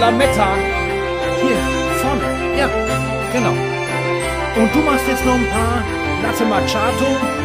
Lametta. Hier, vorne. Ja, genau. Und du machst jetzt noch ein paar Latte Macchiato.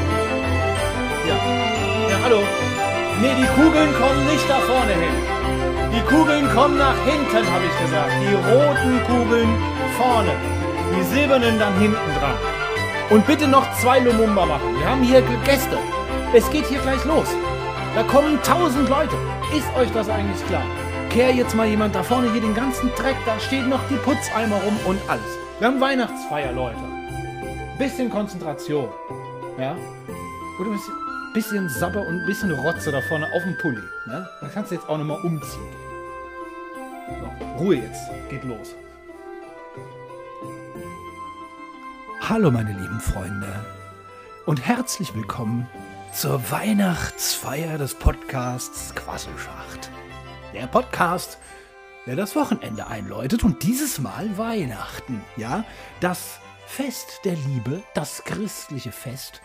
Ja, hallo. Nee, die Kugeln kommen nicht da vorne hin. Die Kugeln kommen nach hinten, habe ich gesagt. Die roten Kugeln vorne. Die silbernen dann hinten dran. Und bitte noch 2 Lumumba machen. Wir haben hier Gäste. Es geht hier gleich los. Da kommen 1000 Leute. Ist euch das eigentlich klar? Kehr jetzt mal jemand da vorne hier den ganzen Dreck. Da steht noch die Putzeimer rum und alles. Wir haben Weihnachtsfeier, Leute. Bisschen Konzentration. Ja? Gut, ein bisschen Sabber und ein bisschen Rotze da vorne auf dem Pulli. Ne? Da kannst du jetzt auch nochmal umziehen. So, Ruhe jetzt. Geht los. Hallo meine lieben Freunde und herzlich willkommen zur Weihnachtsfeier des Podcasts Quasselschacht. Der Podcast, der das Wochenende einläutet und dieses Mal Weihnachten. Ja, das Fest der Liebe, das christliche Fest.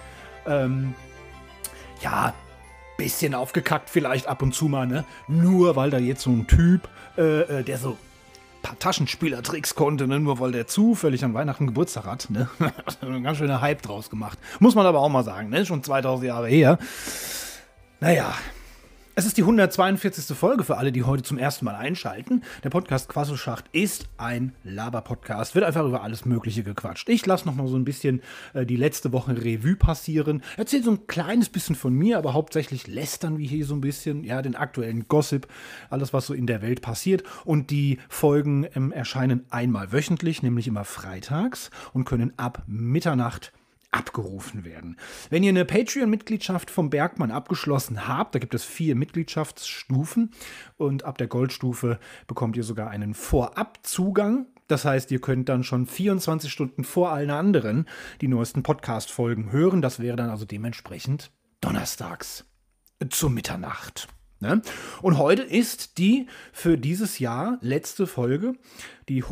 Ja, bisschen aufgekackt vielleicht ab und zu mal, ne? Nur weil da jetzt so ein Typ, der so paar Taschenspielertricks konnte, ne? Nur weil der zufällig an Weihnachten Geburtstag hat, ne? Ein ganz schöner Hype draus gemacht. Muss man aber auch mal sagen, ne? Schon 2000 Jahre her. Naja, es ist die 142. Folge für alle, die heute zum ersten Mal einschalten. Der Podcast Quasselschacht ist ein Laber-Podcast. Wird einfach über alles Mögliche gequatscht. Ich lasse noch mal so ein bisschen die letzte Woche Revue passieren. Erzähle so ein kleines bisschen von mir, aber hauptsächlich lästern wir hier so ein bisschen. Ja, den aktuellen Gossip, alles, was so in der Welt passiert. Und die Folgen erscheinen einmal wöchentlich, nämlich immer freitags und können ab Mitternacht abgerufen werden. Wenn ihr eine Patreon-Mitgliedschaft vom Bergmann abgeschlossen habt, da gibt es 4 Mitgliedschaftsstufen und ab der Goldstufe bekommt ihr sogar einen Vorabzugang. Das heißt, ihr könnt dann schon 24 Stunden vor allen anderen die neuesten Podcast-Folgen hören. Das wäre dann also dementsprechend donnerstags zur Mitternacht. Ne? Und heute ist die für dieses Jahr letzte Folge, die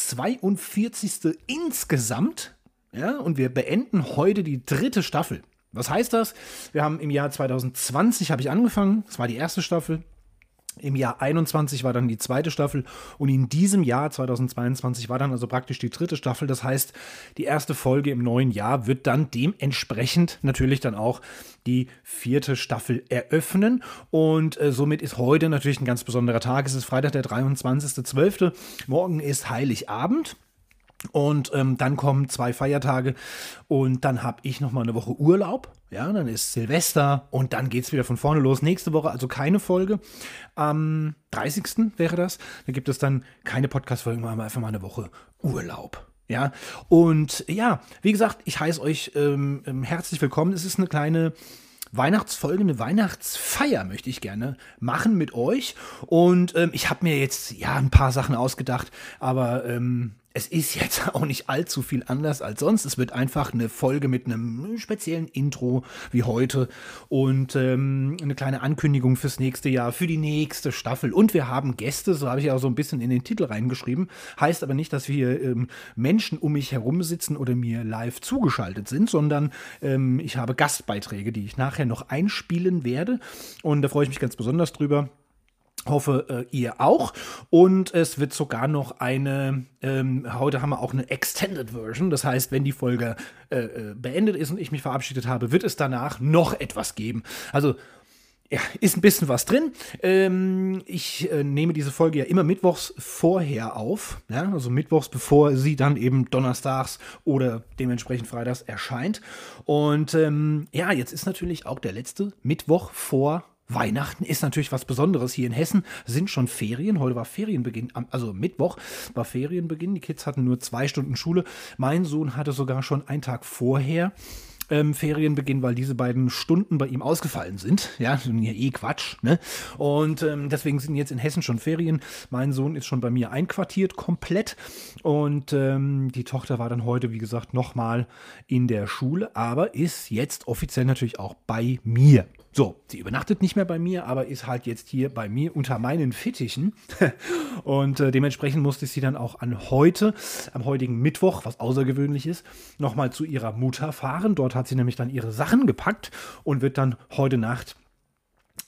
142. insgesamt. Ja, und wir beenden heute die 3. Staffel. Was heißt das? Wir haben im Jahr 2020 habe ich angefangen, das war die erste Staffel. Im Jahr 21 war dann die 2. Staffel und in diesem Jahr 2022 war dann also praktisch die 3. Staffel. Das heißt, die erste Folge im neuen Jahr wird dann dementsprechend natürlich dann auch die 4. Staffel eröffnen. Und somit ist heute natürlich ein ganz besonderer Tag. Es ist Freitag, der 23.12. Morgen ist Heiligabend. Und dann kommen 2 Feiertage und dann habe ich nochmal eine Woche Urlaub. Ja, dann ist Silvester und dann geht es wieder von vorne los. Nächste Woche also keine Folge. Am 30. wäre das. Da gibt es dann keine Podcast-Folgen, wir haben einfach mal eine Woche Urlaub. Ja, und ja, wie gesagt, ich heiße euch herzlich willkommen. Es ist eine kleine Weihnachtsfolge, eine Weihnachtsfeier möchte ich gerne machen mit euch. Und ich habe mir jetzt ja ein paar Sachen ausgedacht, aber es ist jetzt auch nicht allzu viel anders als sonst. Es wird einfach eine Folge mit einem speziellen Intro wie heute und eine kleine Ankündigung fürs nächste Jahr, für die nächste Staffel. Und wir haben Gäste, so habe ich auch so ein bisschen in den Titel reingeschrieben. Heißt aber nicht, dass wir Menschen um mich herum sitzen oder mir live zugeschaltet sind, sondern ich habe Gastbeiträge, die ich nachher noch einspielen werde. Und da freue ich mich ganz besonders drüber. Hoffe, ihr auch. Und es wird sogar noch eine, heute haben wir auch eine Extended Version. Das heißt, wenn die Folge beendet ist und ich mich verabschiedet habe, wird es danach noch etwas geben. Also, ja, ist ein bisschen was drin. Ich nehme diese Folge ja immer mittwochs vorher auf. Ja, also mittwochs, bevor sie dann eben donnerstags oder dementsprechend freitags erscheint. Und ja, jetzt ist natürlich auch der letzte Mittwoch vor Weihnachten ist natürlich was Besonderes. Hier in Hessen sind schon Ferien. Heute war Ferienbeginn, also Mittwoch war Ferienbeginn. Die Kids hatten nur 2 Stunden Schule. Mein Sohn hatte sogar schon einen Tag vorher Ferienbeginn, weil diese beiden Stunden bei ihm ausgefallen sind. Ja, Quatsch, ne? Und deswegen sind jetzt in Hessen schon Ferien. Mein Sohn ist schon bei mir einquartiert, komplett. Und die Tochter war dann heute, wie gesagt, nochmal in der Schule, aber ist jetzt offiziell natürlich auch bei mir. So, sie übernachtet nicht mehr bei mir, aber ist halt jetzt hier bei mir unter meinen Fittichen. Und dementsprechend musste ich sie dann auch am heutigen Mittwoch, was außergewöhnlich ist, nochmal zu ihrer Mutter fahren. Dort hat sie nämlich dann ihre Sachen gepackt und wird dann heute Nacht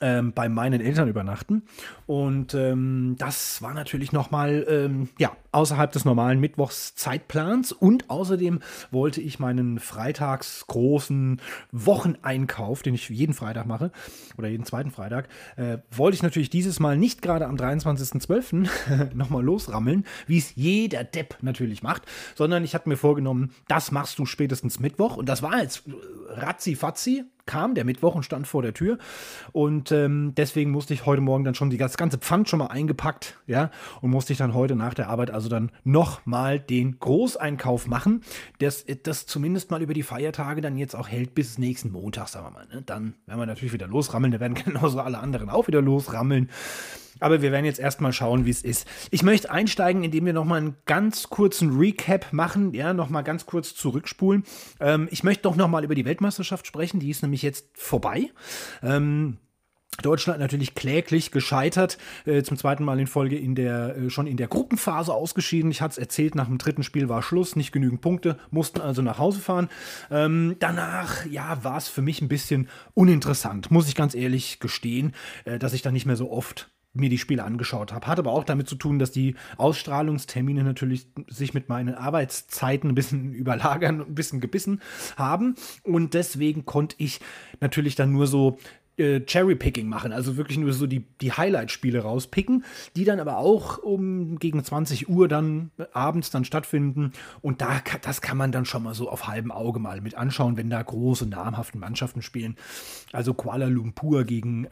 bei meinen Eltern übernachten. Und das war natürlich nochmal außerhalb des normalen Mittwochszeitplans. Und außerdem wollte ich meinen freitags großen Wocheneinkauf, den ich jeden Freitag mache, oder jeden zweiten Freitag, wollte ich natürlich dieses Mal nicht gerade am 23.12. nochmal losrammeln, wie es jeder Depp natürlich macht, sondern ich hatte mir vorgenommen, das machst du spätestens Mittwoch. Und das war jetzt ratzi-fatzi, kam der Mittwoch und stand vor der Tür. Und deswegen musste ich heute Morgen dann schon das ganze Pfand schon mal eingepackt, ja, und musste ich dann heute nach der Arbeit also dann nochmal den Großeinkauf machen, das zumindest mal über die Feiertage dann jetzt auch hält bis nächsten Montag, sagen wir mal. Ne? Dann werden wir natürlich wieder losrammeln, da werden genauso alle anderen auch wieder losrammeln. Aber wir werden jetzt erstmal schauen, wie es ist. Ich möchte einsteigen, indem wir nochmal einen ganz kurzen Recap machen, ja, nochmal ganz kurz zurückspulen. Ich möchte doch nochmal über die Weltmeisterschaft sprechen, die ist nämlich jetzt vorbei. Deutschland natürlich kläglich gescheitert, zum zweiten Mal in Folge schon in der Gruppenphase ausgeschieden. Ich hatte es erzählt, nach dem dritten Spiel war Schluss, nicht genügend Punkte, mussten also nach Hause fahren. Danach, ja, war es für mich ein bisschen uninteressant, muss ich ganz ehrlich gestehen, dass ich da nicht mehr so oft mir die Spiele angeschaut habe. Hat aber auch damit zu tun, dass die Ausstrahlungstermine natürlich sich mit meinen Arbeitszeiten ein bisschen überlagern und ein bisschen gebissen haben. Und deswegen konnte ich natürlich dann nur so Cherry-Picking machen, also wirklich nur so die Highlight-Spiele rauspicken, die dann aber auch gegen 20 Uhr dann abends dann stattfinden. Und das kann man dann schon mal so auf halbem Auge mal mit anschauen, wenn da große, namhafte Mannschaften spielen. Also Kuala Lumpur gegen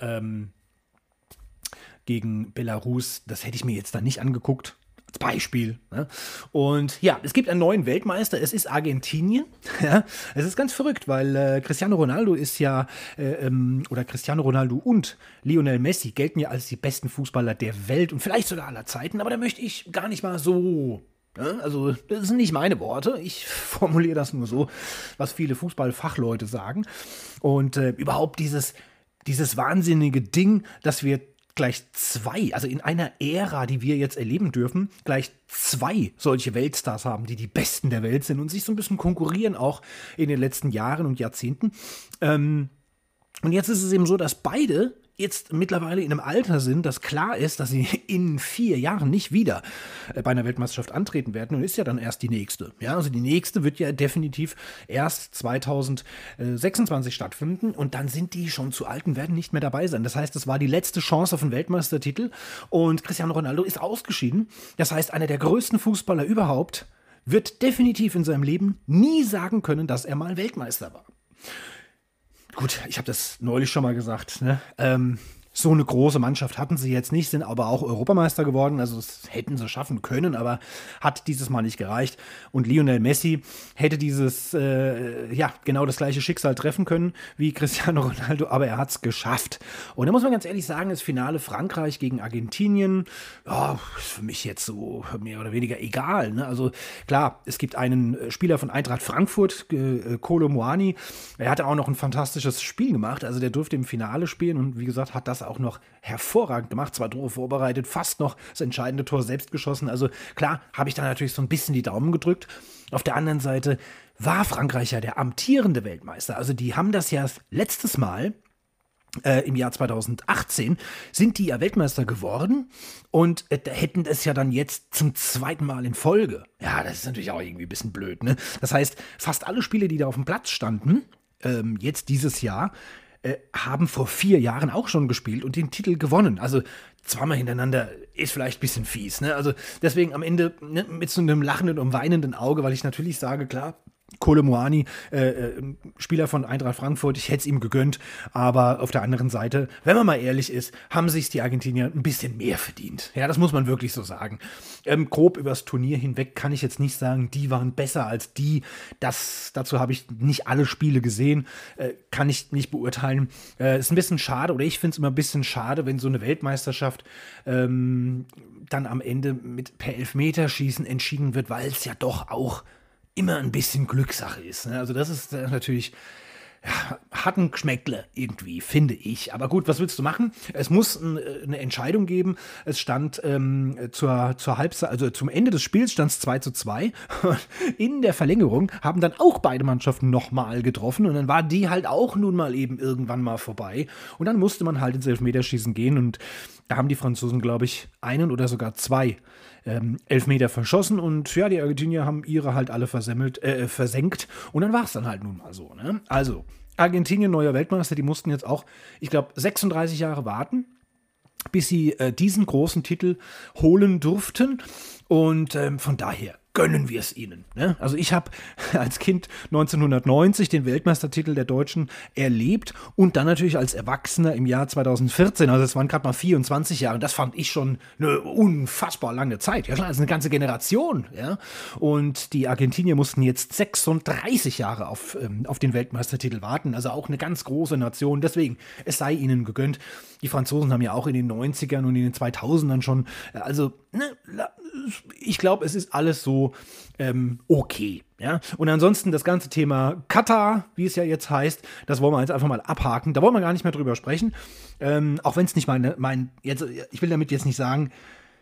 Belarus, das hätte ich mir jetzt dann nicht angeguckt, als Beispiel. Ne? Und ja, es gibt einen neuen Weltmeister, es ist Argentinien. Ja? Es ist ganz verrückt, weil Cristiano Ronaldo ist ja, oder Cristiano Ronaldo und Lionel Messi gelten ja als die besten Fußballer der Welt und vielleicht sogar aller Zeiten, aber da möchte ich gar nicht mal so. Also, das sind nicht meine Worte. Ich formuliere das nur so, was viele Fußballfachleute sagen. Und überhaupt dieses wahnsinnige Ding, dass wir gleich zwei, also in einer Ära, die wir jetzt erleben dürfen, gleich zwei solche Weltstars haben, die besten der Welt sind und sich so ein bisschen konkurrieren auch in den letzten Jahren und Jahrzehnten. Und jetzt ist es eben so, dass beide jetzt mittlerweile in einem Alter sind, dass klar ist, dass sie in 4 Jahren nicht wieder bei einer Weltmeisterschaft antreten werden und ist ja dann erst die nächste. Ja, also die nächste wird ja definitiv erst 2026 stattfinden und dann sind die schon zu alt und werden nicht mehr dabei sein. Das heißt, es war die letzte Chance auf einen Weltmeistertitel und Cristiano Ronaldo ist ausgeschieden. Das heißt, einer der größten Fußballer überhaupt wird definitiv in seinem Leben nie sagen können, dass er mal Weltmeister war. Gut, ich habe das neulich schon mal gesagt, ne? So eine große Mannschaft hatten sie jetzt nicht, sind aber auch Europameister geworden, also das hätten sie schaffen können, aber hat dieses Mal nicht gereicht. Und Lionel Messi hätte genau das gleiche Schicksal treffen können wie Cristiano Ronaldo, aber er hat es geschafft. Und da muss man ganz ehrlich sagen, das Finale Frankreich gegen Argentinien, ist für mich jetzt so mehr oder weniger egal. Ne? Also klar, es gibt einen Spieler von Eintracht Frankfurt, Kolo Muani, er hatte auch noch ein fantastisches Spiel gemacht, also der durfte im Finale spielen und wie gesagt, hat das auch noch hervorragend gemacht, 2 Tore vorbereitet, fast noch das entscheidende Tor selbst geschossen. Also klar, habe ich da natürlich so ein bisschen die Daumen gedrückt. Auf der anderen Seite war Frankreich ja der amtierende Weltmeister. Also die haben das ja letztes Mal im Jahr 2018 sind die ja Weltmeister geworden und hätten es ja dann jetzt zum 2. Mal in Folge. Ja, das ist natürlich auch irgendwie ein bisschen blöd, ne? Das heißt, fast alle Spiele, die da auf dem Platz standen, jetzt dieses Jahr, haben vor 4 Jahren auch schon gespielt und den Titel gewonnen. Also 2-mal hintereinander ist vielleicht ein bisschen fies. Ne? Also deswegen am Ende mit so einem lachenden und weinenden Auge, weil ich natürlich sage, klar, Kolo Muani, Spieler von Eintracht Frankfurt, ich hätte es ihm gegönnt, aber auf der anderen Seite, wenn man mal ehrlich ist, haben sich die Argentinier ein bisschen mehr verdient. Ja, das muss man wirklich so sagen. Grob übers Turnier hinweg kann ich jetzt nicht sagen, die waren besser als die. Dazu habe ich nicht alle Spiele gesehen, kann ich nicht beurteilen. Ist ein bisschen schade, oder ich finde es immer ein bisschen schade, wenn so eine Weltmeisterschaft dann am Ende per Elfmeterschießen entschieden wird, weil es ja doch auch immer ein bisschen Glückssache ist. Ne? Also das ist natürlich hat ein Geschmäckle irgendwie, finde ich. Aber gut, was willst du machen? Es muss eine Entscheidung geben. Es stand zur Halbzeit, also zum Ende des Spiels stand es 2:2. In der Verlängerung haben dann auch beide Mannschaften nochmal getroffen und dann war die halt auch nun mal eben irgendwann mal vorbei. Und dann musste man halt ins Elfmeterschießen gehen und da haben die Franzosen, glaube ich, einen oder sogar zwei Elfmeter verschossen und ja, die Argentinier haben ihre halt alle versenkt und dann war es dann halt nun mal so. Ne? Also, Argentinien, neuer Weltmeister, die mussten jetzt auch, ich glaube, 36 Jahre warten, bis sie diesen großen Titel holen durften und von daher gönnen wir es ihnen. Ne? Also ich habe als Kind 1990 den Weltmeistertitel der Deutschen erlebt und dann natürlich als Erwachsener im Jahr 2014, also es waren gerade mal 24 Jahre, und das fand ich schon eine unfassbar lange Zeit. Ja klar, das ist eine ganze Generation. Ja? Und die Argentinier mussten jetzt 36 Jahre auf den Weltmeistertitel warten, also auch eine ganz große Nation. Deswegen, es sei ihnen gegönnt. Die Franzosen haben ja auch in den 90ern und in den 2000ern schon, also ne, ich glaube, es ist alles so okay. Ja? Und ansonsten das ganze Thema Katar, wie es ja jetzt heißt, das wollen wir jetzt einfach mal abhaken. Da wollen wir gar nicht mehr drüber sprechen. Auch wenn es nicht ich will damit jetzt nicht sagen,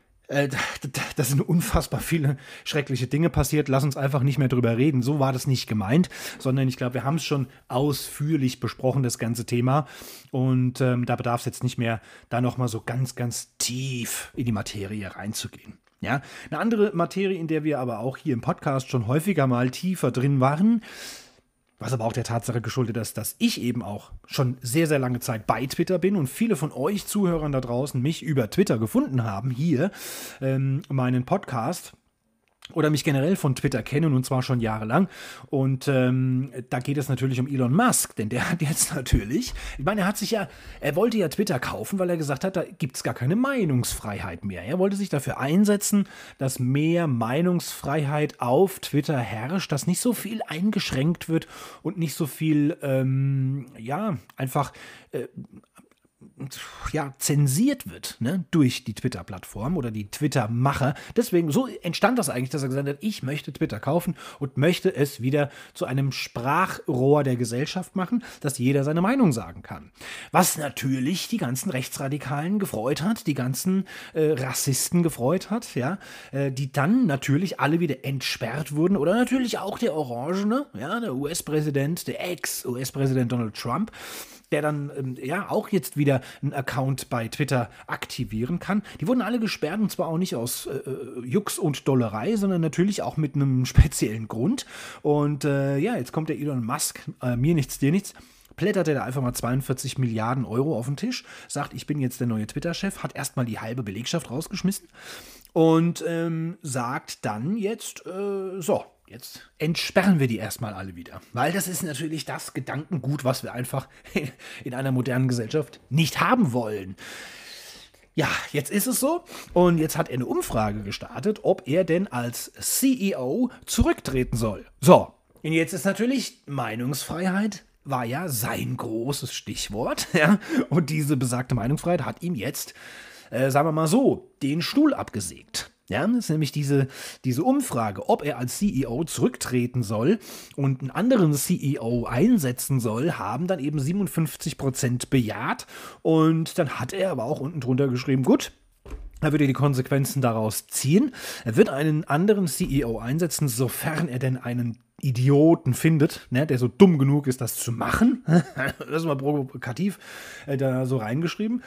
da sind unfassbar viele schreckliche Dinge passiert. Lass uns einfach nicht mehr drüber reden. So war das nicht gemeint, sondern ich glaube, wir haben es schon ausführlich besprochen, das ganze Thema. Und da bedarf es jetzt nicht mehr, da nochmal so ganz, ganz tief in die Materie reinzugehen. Ja, eine andere Materie, in der wir aber auch hier im Podcast schon häufiger mal tiefer drin waren, was aber auch der Tatsache geschuldet ist, dass ich eben auch schon sehr, sehr lange Zeit bei Twitter bin und viele von euch Zuhörern da draußen mich über Twitter gefunden haben, hier meinen Podcast. Oder mich generell von Twitter kennen, und zwar schon jahrelang. Und da geht es natürlich um Elon Musk, denn der hat jetzt natürlich, ich meine, er wollte ja Twitter kaufen, weil er gesagt hat, da gibt es gar keine Meinungsfreiheit mehr. Er wollte sich dafür einsetzen, dass mehr Meinungsfreiheit auf Twitter herrscht, dass nicht so viel eingeschränkt wird und nicht so viel, einfach zensiert wird, ne, durch die Twitter-Plattform oder die Twitter-Macher. Deswegen, so entstand das eigentlich, dass er gesagt hat, ich möchte Twitter kaufen und möchte es wieder zu einem Sprachrohr der Gesellschaft machen, dass jeder seine Meinung sagen kann. Was natürlich die ganzen Rechtsradikalen gefreut hat, die ganzen Rassisten gefreut hat, ja, die dann natürlich alle wieder entsperrt wurden oder natürlich auch der Orangene, ja, der US-Präsident, der Ex-US-Präsident Donald Trump, der dann auch jetzt wieder einen Account bei Twitter aktivieren kann. Die wurden alle gesperrt, und zwar auch nicht aus Jux und Dollerei, sondern natürlich auch mit einem speziellen Grund. Und jetzt kommt der Elon Musk, mir nichts, dir nichts, plättert er da einfach mal 42 Milliarden Euro auf den Tisch, sagt, ich bin jetzt der neue Twitter-Chef, hat erstmal die halbe Belegschaft rausgeschmissen und sagt dann jetzt, jetzt entsperren wir die erstmal alle wieder. Weil das ist natürlich das Gedankengut, was wir einfach in einer modernen Gesellschaft nicht haben wollen. Ja, jetzt ist es so. Und jetzt hat er eine Umfrage gestartet, ob er denn als CEO zurücktreten soll. So, und jetzt ist natürlich Meinungsfreiheit war ja sein großes Stichwort. Ja? Und diese besagte Meinungsfreiheit hat ihm jetzt, sagen wir mal so, den Stuhl abgesägt. Ja, das ist nämlich diese Umfrage, ob er als CEO zurücktreten soll und einen anderen CEO einsetzen soll, haben dann eben 57% bejaht. Und dann hat er aber auch unten drunter geschrieben, gut, er würde die Konsequenzen daraus ziehen. Er wird einen anderen CEO einsetzen, sofern er denn einen Idioten findet, ne, der so dumm genug ist, das zu machen. Das ist mal provokativ da so reingeschrieben.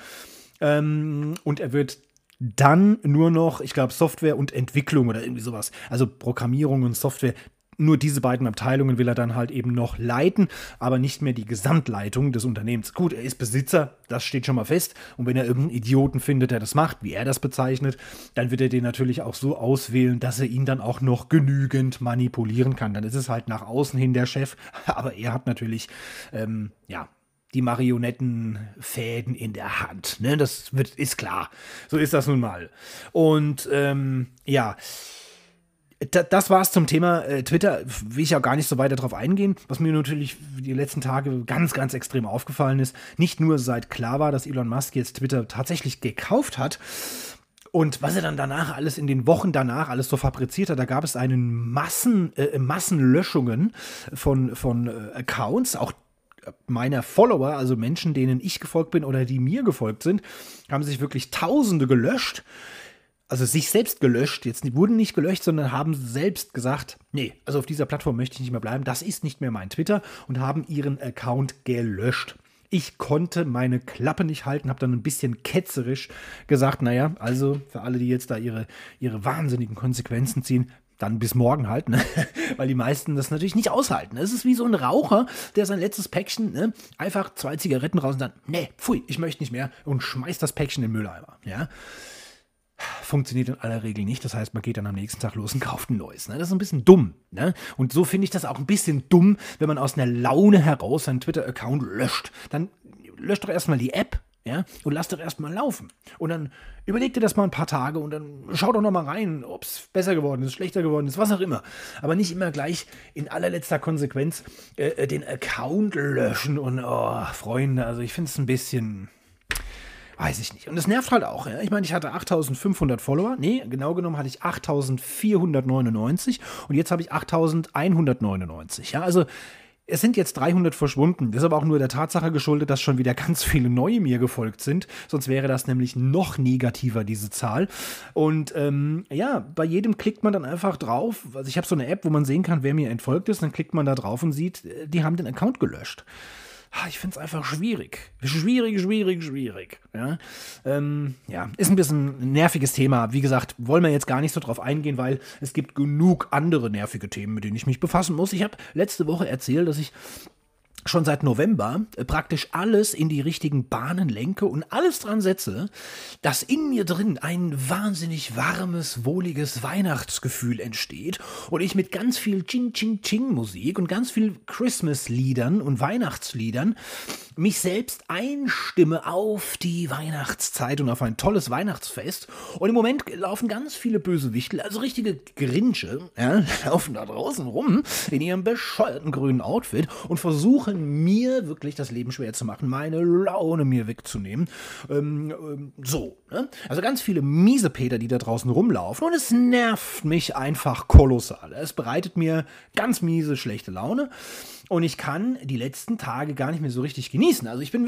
Und er wird dann nur noch, ich glaube, Software und Entwicklung oder irgendwie sowas, also Programmierung und Software, nur diese beiden Abteilungen will er dann halt eben noch leiten, aber nicht mehr die Gesamtleitung des Unternehmens. Gut, er ist Besitzer, das steht schon mal fest. Und wenn er irgendeinen Idioten findet, der das macht, wie er das bezeichnet, dann wird er den natürlich auch so auswählen, dass er ihn dann auch noch genügend manipulieren kann. Dann ist es halt nach außen hin der Chef, aber er hat natürlich, die Marionettenfäden in der Hand. Ne? Ist klar. So ist das nun mal. Und das war's zum Thema Twitter. Will ich auch gar nicht so weiter drauf eingehen. Was mir natürlich die letzten Tage ganz, ganz extrem aufgefallen ist, nicht nur seit klar war, dass Elon Musk jetzt Twitter tatsächlich gekauft hat, und was er dann danach alles in den Wochen danach alles so fabriziert hat, da gab es Massenlöschungen von Accounts, auch meiner Follower, also Menschen, denen ich gefolgt bin oder die mir gefolgt sind, haben sich wirklich Tausende gelöscht. Also sich selbst gelöscht, jetzt wurden nicht gelöscht, sondern haben selbst gesagt, nee, also auf dieser Plattform möchte ich nicht mehr bleiben, das ist nicht mehr mein Twitter und haben ihren Account gelöscht. Ich konnte meine Klappe nicht halten, habe dann ein bisschen ketzerisch gesagt, naja, also für alle, die jetzt da ihre wahnsinnigen Konsequenzen ziehen, dann bis morgen halt, ne? Weil die meisten das natürlich nicht aushalten. Es ist wie so ein Raucher, der sein letztes Päckchen, ne, einfach 2 Zigaretten raus und dann, nee, pfui, ich möchte nicht mehr und schmeißt das Päckchen in den Mülleimer, ja. Funktioniert in aller Regel nicht. Das heißt, man geht dann am nächsten Tag los und kauft ein neues. Ne? Das ist ein bisschen dumm. Ne? Und so finde ich das auch ein bisschen dumm, wenn man aus einer Laune heraus seinen Twitter-Account löscht. Dann löscht doch erstmal die App, ja, und lass doch erstmal laufen. Und dann überleg dir das mal ein paar Tage und dann schau doch noch mal rein, ob es besser geworden ist, schlechter geworden ist, was auch immer. Aber nicht immer gleich in allerletzter Konsequenz den Account löschen und, oh, Freunde, also ich finde es ein bisschen... Weiß ich nicht. Und es nervt halt auch. Ja? Ich meine, ich hatte 8.500 Follower. Nee, genau genommen hatte ich 8.499 und jetzt habe ich 8.199. Ja, also es sind jetzt 300 verschwunden. Das ist aber auch nur der Tatsache geschuldet, dass schon wieder ganz viele neue mir gefolgt sind. Sonst wäre das nämlich noch negativer, diese Zahl. Und ja, bei jedem klickt man dann einfach drauf. Also ich habe so eine App, wo man sehen kann, wer mir entfolgt ist. Dann klickt man da drauf und sieht, die haben den Account gelöscht. Ich finde es einfach schwierig. Schwierig. Ja? Ja, ist ein bisschen ein nerviges Thema. Wie gesagt, wollen wir jetzt gar nicht so drauf eingehen, weil es gibt genug andere nervige Themen, mit denen ich mich befassen muss. Ich habe letzte Woche erzählt, dass ich schon seit November praktisch alles in die richtigen Bahnen lenke und alles dran setze, dass in mir drin ein wahnsinnig warmes, wohliges Weihnachtsgefühl entsteht und ich mit ganz viel Ching-Ching-Ching-Musik und ganz viel Christmas-Liedern und Weihnachtsliedern mich selbst einstimme auf die Weihnachtszeit und auf ein tolles Weihnachtsfest. Und im Moment laufen ganz viele Bösewichtel, also richtige Grinche, ja, laufen da draußen rum in ihrem bescheuerten grünen Outfit und versuchen mir wirklich das Leben schwer zu machen, meine Laune mir wegzunehmen. So, ne? Also ganz viele Miesepeter, die da draußen rumlaufen und es nervt mich einfach kolossal. Es bereitet mir ganz miese, schlechte Laune und ich kann die letzten Tage gar nicht mehr so richtig genießen. Also ich bin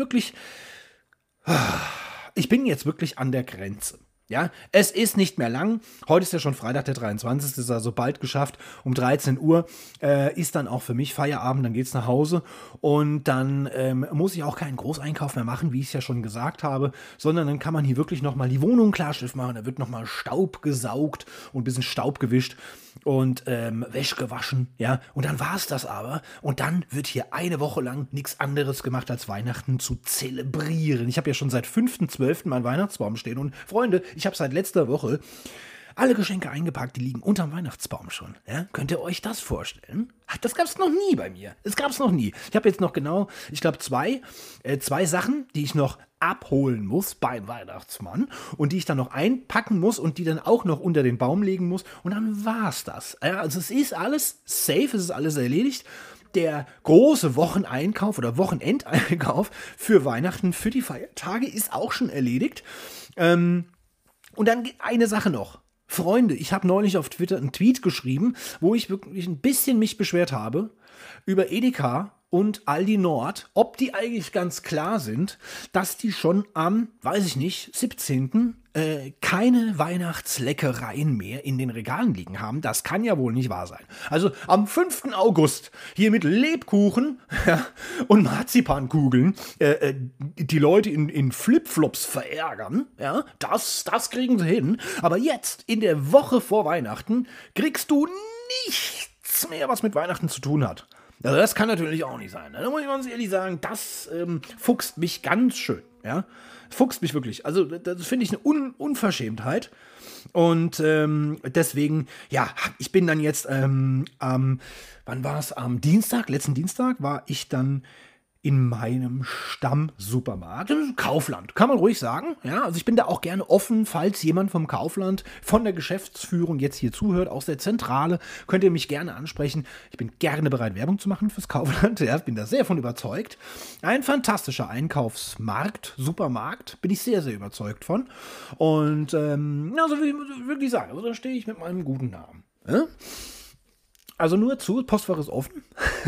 jetzt wirklich an der Grenze. Ja, es ist nicht mehr lang. Heute ist ja schon Freitag, der 23. Ist also bald geschafft. Um 13 Uhr ist dann auch für mich Feierabend. Dann geht's nach Hause. Und dann muss ich auch keinen Großeinkauf mehr machen, wie ich es ja schon gesagt habe. Sondern dann kann man hier wirklich nochmal die Wohnung Klarschliff machen. Da wird nochmal Staub gesaugt und ein bisschen Staub gewischt und Wäsche gewaschen. Ja, und dann war's das aber. Und dann wird hier eine Woche lang nichts anderes gemacht, als Weihnachten zu zelebrieren. Ich habe ja schon seit 5.12. meinen Weihnachtsbaum stehen. Und Freunde, ich habe seit letzter Woche alle Geschenke eingepackt, die liegen unterm Weihnachtsbaum schon. Ja? Könnt ihr euch das vorstellen? Das gab es noch nie bei mir. Das gab es noch nie. Ich habe jetzt noch genau, ich glaube, zwei Sachen, die ich noch abholen muss beim Weihnachtsmann und die ich dann noch einpacken muss und die dann auch noch unter den Baum legen muss. Und dann war's das. Ja, also es ist alles safe, es ist alles erledigt. Der große Wocheneinkauf oder Wochenendeinkauf für Weihnachten, für die Feiertage ist auch schon erledigt. Und dann eine Sache noch. Freunde, ich habe neulich auf Twitter einen Tweet geschrieben, wo ich wirklich ein bisschen mich beschwert habe über Edeka und Aldi Nord, ob die eigentlich ganz klar sind, dass die schon am, weiß ich nicht, 17. Keine Weihnachtsleckereien mehr in den Regalen liegen haben. Das kann ja wohl nicht wahr sein. Also am 5. August hier mit Lebkuchen ja, und Marzipankugeln die Leute in Flipflops verärgern. Ja, das kriegen sie hin. Aber jetzt, in der Woche vor Weihnachten, kriegst du nichts mehr, was mit Weihnachten zu tun hat. Also das kann natürlich auch nicht sein. Da muss ich ganz ehrlich sagen, das fuchst mich ganz schön. Ja? Fuchst mich wirklich. Also das finde ich eine Unverschämtheit. Und deswegen, ja, ich bin dann jetzt wann war es? Am Dienstag, letzten Dienstag, war ich dann in meinem Stammsupermarkt, Kaufland, kann man ruhig sagen. Ja, also ich bin da auch gerne offen, falls jemand vom Kaufland, von der Geschäftsführung jetzt hier zuhört, aus der Zentrale, könnt ihr mich gerne ansprechen. Ich bin gerne bereit, Werbung zu machen fürs Kaufland. Ja, bin da sehr von überzeugt. Ein fantastischer Einkaufsmarkt, Supermarkt, bin ich sehr, sehr überzeugt von. Und ja, so will ich wirklich sagen, also da stehe ich mit meinem guten Namen. Ja? Also nur zu, Postfach ist offen.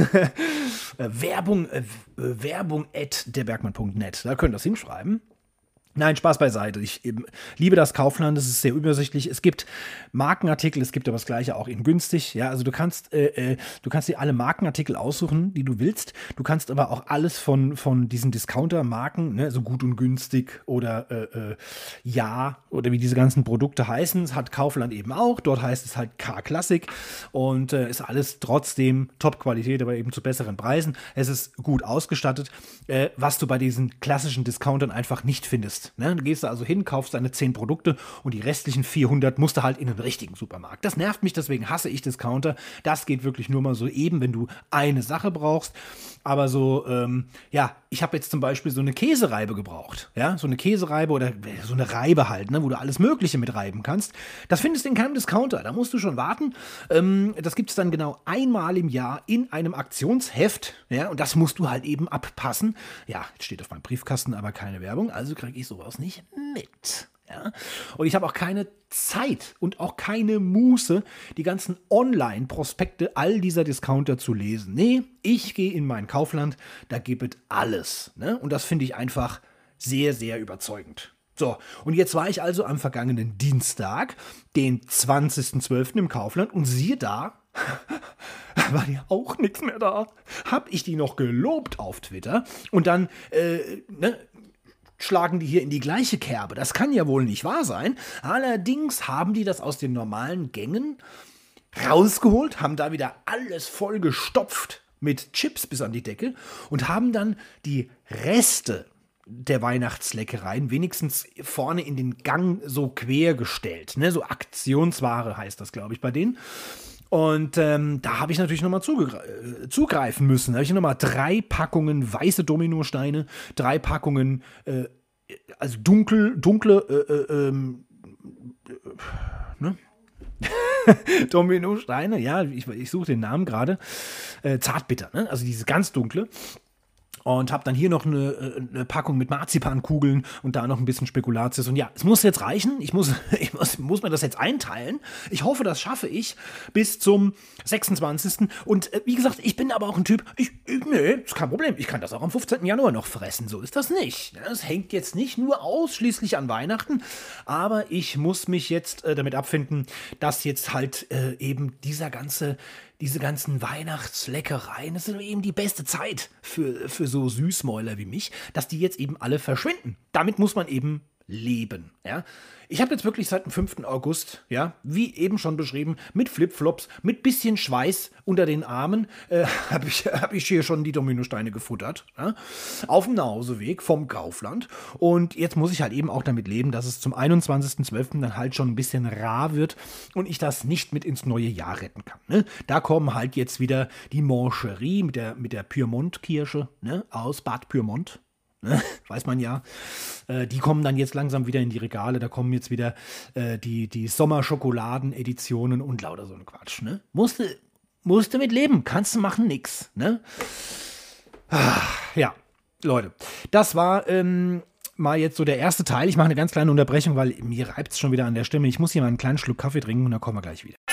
Werbung at derbergmann.net. Da könnt ihr das hinschreiben. Nein, Spaß beiseite. Ich liebe das Kaufland, es ist sehr übersichtlich. Es gibt Markenartikel, es gibt aber das gleiche auch in günstig. Ja, also du kannst dir alle Markenartikel aussuchen, die du willst. Du kannst aber auch alles von diesen Discounter-Marken, ne, so gut und günstig oder ja, oder wie diese ganzen Produkte heißen, das hat Kaufland eben auch. Dort heißt es halt K-Classic und ist alles trotzdem Top-Qualität, aber eben zu besseren Preisen. Es ist gut ausgestattet, was du bei diesen klassischen Discountern einfach nicht findest. Ne? Du gehst da also hin, kaufst deine 10 Produkte und die restlichen 400 musst du halt in den richtigen Supermarkt. Das nervt mich, deswegen hasse ich Discounter. Das geht wirklich nur mal so eben, wenn du eine Sache brauchst. Aber so, ja, ich habe jetzt zum Beispiel so eine Käsereibe gebraucht. Ja, so eine Käsereibe oder so eine Reibe halt, ne, wo du alles Mögliche mit reiben kannst. Das findest du in keinem Discounter. Da musst du schon warten. Das gibt es dann genau einmal im Jahr in einem Aktionsheft. Ja, und das musst du halt eben abpassen. Ja, jetzt steht auf meinem Briefkasten aber keine Werbung, also kriege ich sowas nicht mit. Ja? Und ich habe auch keine Zeit und auch keine Muße, die ganzen Online-Prospekte all dieser Discounter zu lesen. Nee, ich gehe in mein Kaufland, da gibt es alles. Ne? Und das finde ich einfach sehr, sehr überzeugend. So, und jetzt war ich also am vergangenen Dienstag, den 20.12. im Kaufland und siehe da, war ja auch nichts mehr da. Hab ich die noch gelobt auf Twitter und dann, schlagen die hier in die gleiche Kerbe. Das kann ja wohl nicht wahr sein. Allerdings haben die das aus den normalen Gängen rausgeholt, haben da wieder alles voll gestopft mit Chips bis an die Decke und haben dann die Reste der Weihnachtsleckereien wenigstens vorne in den Gang so quer gestellt. Ne? So Aktionsware heißt das, glaube ich, bei denen. Und da habe ich natürlich nochmal zugreifen müssen. Da habe ich nochmal 3 Packungen weiße Dominosteine, 3 Packungen, also dunkle, ne? Dominosteine, ja, ich suche den Namen gerade. Zartbitter, ne? Also diese ganz dunkle. Und habe dann hier noch eine Packung mit Marzipankugeln und da noch ein bisschen Spekulatius. Und ja, es muss jetzt reichen. Ich muss mir das jetzt einteilen. Ich hoffe, das schaffe ich bis zum 26. Und wie gesagt, ich bin aber auch ein Typ, nee, ist kein Problem. Ich kann das auch am 15. Januar noch fressen. So ist das nicht. Das hängt jetzt nicht nur ausschließlich an Weihnachten. Aber ich muss mich jetzt damit abfinden, dass jetzt halt eben diese ganzen Weihnachtsleckereien, das ist eben die beste Zeit für so Süßmäuler wie mich, dass die jetzt eben alle verschwinden. Damit muss man eben leben. Ja? Ich habe jetzt wirklich seit dem 5. August, ja, wie eben schon beschrieben, mit Flipflops, mit bisschen Schweiß unter den Armen, habe ich hier schon die Dominosteine gefuttert. Ja? Auf dem Nachhauseweg vom Kaufland. Und jetzt muss ich halt eben auch damit leben, dass es zum 21.12. dann halt schon ein bisschen rar wird und ich das nicht mit ins neue Jahr retten kann. Ne? Da kommen halt jetzt wieder die Mancherie mit der Pyrmont-Kirsche, ne, aus Bad Pyrmont. Weiß man ja. Die kommen dann jetzt langsam wieder in die Regale. Da kommen jetzt wieder die Sommerschokoladen-Editionen und lauter so ein Quatsch. Ne? Musste mit leben. Kannst du machen, nix. Ne? Ja, Leute. Das war mal jetzt so der erste Teil. Ich mache eine ganz kleine Unterbrechung, weil mir reibt es schon wieder an der Stimme. Ich muss hier mal einen kleinen Schluck Kaffee trinken und dann kommen wir gleich wieder.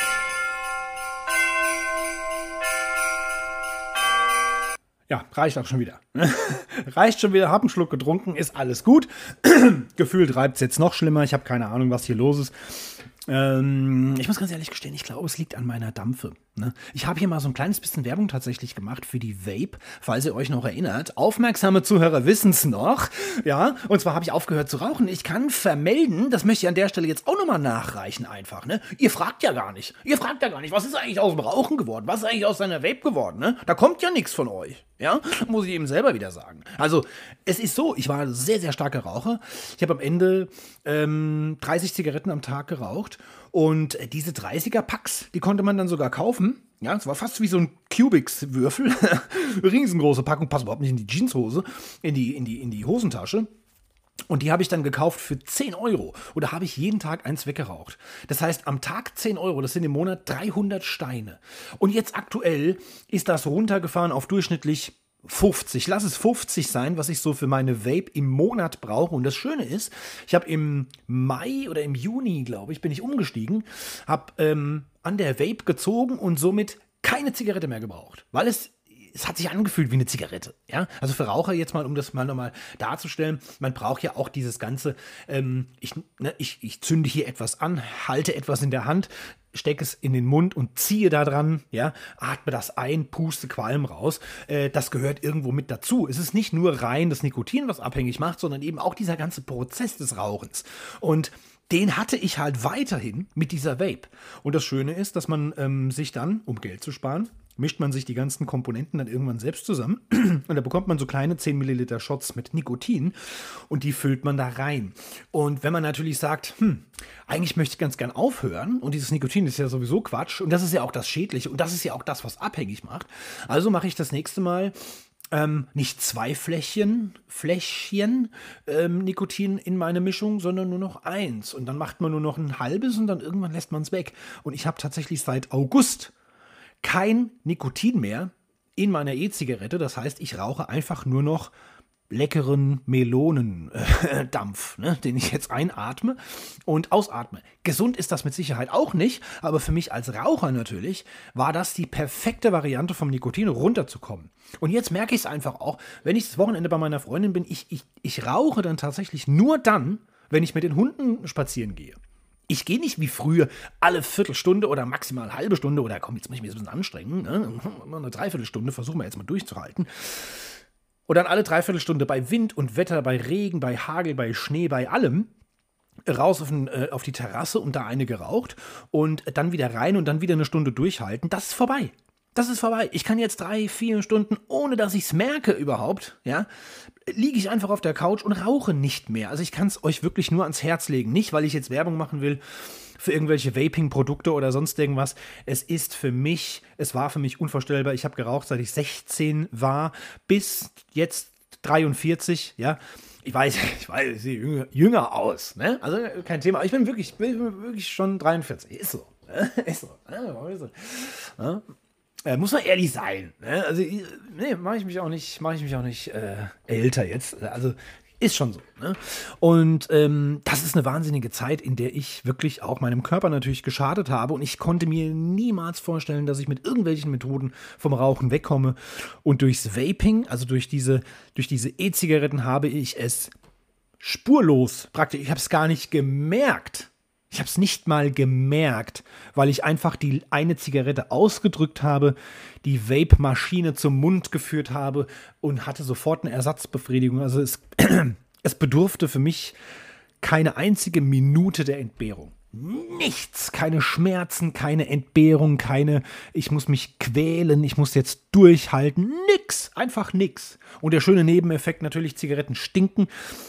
Ja, reicht auch schon wieder. Reicht schon wieder, hab einen Schluck getrunken, ist alles gut. Gefühlt reibt es jetzt noch schlimmer. Ich habe keine Ahnung, was hier los ist. Ich muss ganz ehrlich gestehen, ich glaube, es liegt an meiner Dampfe. Ne? Ich habe hier mal so ein kleines bisschen Werbung tatsächlich gemacht für die Vape, falls ihr euch noch erinnert. Aufmerksame Zuhörer wissen es noch. Ja, und zwar habe ich aufgehört zu rauchen. Ich kann vermelden, das möchte ich an der Stelle jetzt auch nochmal nachreichen einfach. Ne? Ihr fragt ja gar nicht, was ist eigentlich aus dem Rauchen geworden? Was ist eigentlich aus seiner Vape geworden? Ne? Da kommt ja nichts von euch. Ja, muss ich eben selber wieder sagen. Also, es ist so, ich war sehr, sehr starker Raucher. Ich habe am Ende 30 Zigaretten am Tag geraucht. Und diese 30er-Packs, die konnte man dann sogar kaufen. Ja, es war fast wie so ein Cubix-Würfel. Riesengroße Packung, passt überhaupt nicht in die Jeanshose, in die Hosentasche. Und die habe ich dann gekauft für 10 Euro. Und da habe ich jeden Tag eins weggeraucht. Das heißt, am Tag 10 Euro, das sind im Monat 300 Steine. Und jetzt aktuell ist das runtergefahren auf durchschnittlich 50. Lass es 50 sein, was ich so für meine Vape im Monat brauche. Und das Schöne ist, ich habe im Mai oder im Juni, glaube ich, bin ich umgestiegen, habe an der Vape gezogen und somit keine Zigarette mehr geraucht, weil es hat sich angefühlt wie eine Zigarette. Ja? Also für Raucher jetzt mal, um das mal nochmal darzustellen, man braucht ja auch dieses ganze, ich zünde hier etwas an, halte etwas in der Hand, stecke es in den Mund und ziehe da dran, ja, atme das ein, puste Qualm raus. Das gehört irgendwo mit dazu. Es ist nicht nur rein das Nikotin, was abhängig macht, sondern eben auch dieser ganze Prozess des Rauchens. Und den hatte ich halt weiterhin mit dieser Vape. Und das Schöne ist, dass man sich dann, um Geld zu sparen, mischt man sich die ganzen Komponenten dann irgendwann selbst zusammen und da bekommt man so kleine 10 Milliliter Shots mit Nikotin und die füllt man da rein. Und wenn man natürlich sagt, eigentlich möchte ich ganz gern aufhören und dieses Nikotin ist ja sowieso Quatsch und das ist ja auch das Schädliche und das ist ja auch das, was abhängig macht, also mache ich das nächste Mal nicht 2 Fläschchen Nikotin in meine Mischung, sondern nur noch 1 und dann macht man nur noch ein halbes und dann irgendwann lässt man es weg. Und ich habe tatsächlich seit August kein Nikotin mehr in meiner E-Zigarette. Das heißt, ich rauche einfach nur noch leckeren Melonendampf, den ich jetzt einatme und ausatme. Gesund ist das mit Sicherheit auch nicht, aber für mich als Raucher natürlich war das die perfekte Variante vom Nikotin runterzukommen. Und jetzt merke ich es einfach auch, wenn ich das Wochenende bei meiner Freundin bin, ich rauche dann tatsächlich nur dann, wenn ich mit den Hunden spazieren gehe. Ich gehe nicht wie früher alle Viertelstunde oder maximal halbe Stunde oder komm, jetzt muss ich mich ein bisschen anstrengen, eine Dreiviertelstunde, versuchen wir jetzt mal durchzuhalten. Und dann alle Dreiviertelstunde bei Wind und Wetter, bei Regen, bei Hagel, bei Schnee, bei allem raus auf die Terrasse und da eine geraucht und dann wieder rein und dann wieder eine Stunde durchhalten. Das ist vorbei. Das ist vorbei. Ich kann jetzt 3-4 Stunden, ohne dass ich es merke überhaupt, ja, liege ich einfach auf der Couch und rauche nicht mehr. Also ich kann es euch wirklich nur ans Herz legen. Nicht, weil ich jetzt Werbung machen will für irgendwelche Vaping-Produkte oder sonst irgendwas. Es war für mich unvorstellbar. Ich habe geraucht, seit ich 16 war, bis jetzt 43, ja. Ich weiß, ich sehe jünger aus, ne? Also kein Thema. Aber ich bin wirklich schon 43. Ist so. Ist so. Ja. Muss man ehrlich sein. Ne? Also, mache ich mich auch nicht älter jetzt. Also, ist schon so. Ne? Und das ist eine wahnsinnige Zeit, in der ich wirklich auch meinem Körper natürlich geschadet habe. Und ich konnte mir niemals vorstellen, dass ich mit irgendwelchen Methoden vom Rauchen wegkomme. Und durchs Vaping, also durch diese E-Zigaretten, habe ich es spurlos, praktisch, ich habe es gar nicht gemerkt. Ich habe es nicht mal gemerkt, weil ich einfach die eine Zigarette ausgedrückt habe, die Vape-Maschine zum Mund geführt habe und hatte sofort eine Ersatzbefriedigung. Also es bedurfte für mich keine einzige Minute der Entbehrung. Nichts, keine Schmerzen, keine Entbehrung, ich muss mich quälen, ich muss jetzt durchhalten, nix, einfach nix. Und der schöne Nebeneffekt natürlich, Zigaretten stinken,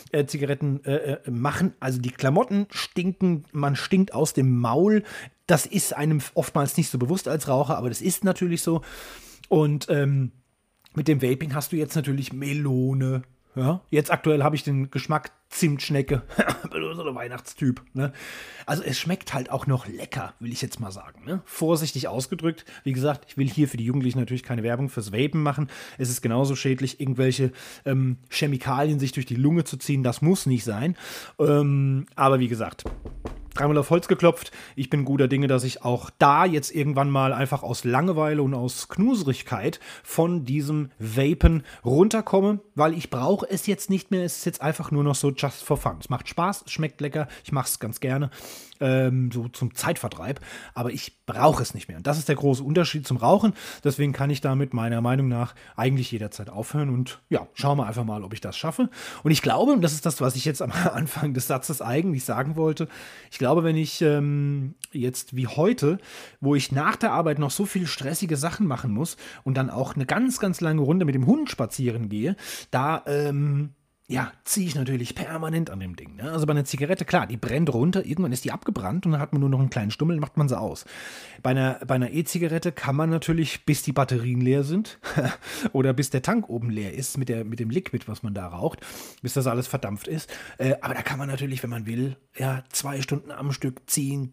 machen, also die Klamotten stinken, man stinkt aus dem Maul, das ist einem oftmals nicht so bewusst als Raucher, aber das ist natürlich so. Und mit dem Vaping hast du jetzt natürlich Melone. Ja, jetzt aktuell habe ich den Geschmack Zimtschnecke. So ein Weihnachtstyp. Ne? Also es schmeckt halt auch noch lecker, will ich jetzt mal sagen. Ne? Vorsichtig ausgedrückt. Wie gesagt, ich will hier für die Jugendlichen natürlich keine Werbung fürs Vapen machen. Es ist genauso schädlich, irgendwelche Chemikalien sich durch die Lunge zu ziehen. Das muss nicht sein. Aber wie gesagt, dreimal auf Holz geklopft. Ich bin guter Dinge, dass ich auch da jetzt irgendwann mal einfach aus Langeweile und aus Knuserigkeit von diesem Vapen runterkomme, weil ich brauche es jetzt nicht mehr. Es ist jetzt einfach nur noch so just for fun. Es macht Spaß, es schmeckt lecker, ich mache es ganz gerne, so zum Zeitvertreib, aber ich brauche es nicht mehr. Und das ist der große Unterschied zum Rauchen. Deswegen kann ich damit meiner Meinung nach eigentlich jederzeit aufhören und ja, schauen wir einfach mal, ob ich das schaffe. Und ich glaube, und das ist das, was ich jetzt am Anfang des Satzes eigentlich sagen wollte, ich glaube, wenn ich jetzt wie heute, wo ich nach der Arbeit noch so viele stressige Sachen machen muss und dann auch eine ganz, ganz lange Runde mit dem Hund spazieren gehe, da ziehe ich natürlich permanent an dem Ding. Ne? Also bei einer Zigarette, klar, die brennt runter, irgendwann ist die abgebrannt und dann hat man nur noch einen kleinen Stummel, dann macht man sie aus. Bei einer E-Zigarette kann man natürlich, bis die Batterien leer sind oder bis der Tank oben leer ist mit dem Liquid, was man da raucht, bis das alles verdampft ist. Aber da kann man natürlich, wenn man will, 2 Stunden am Stück ziehen.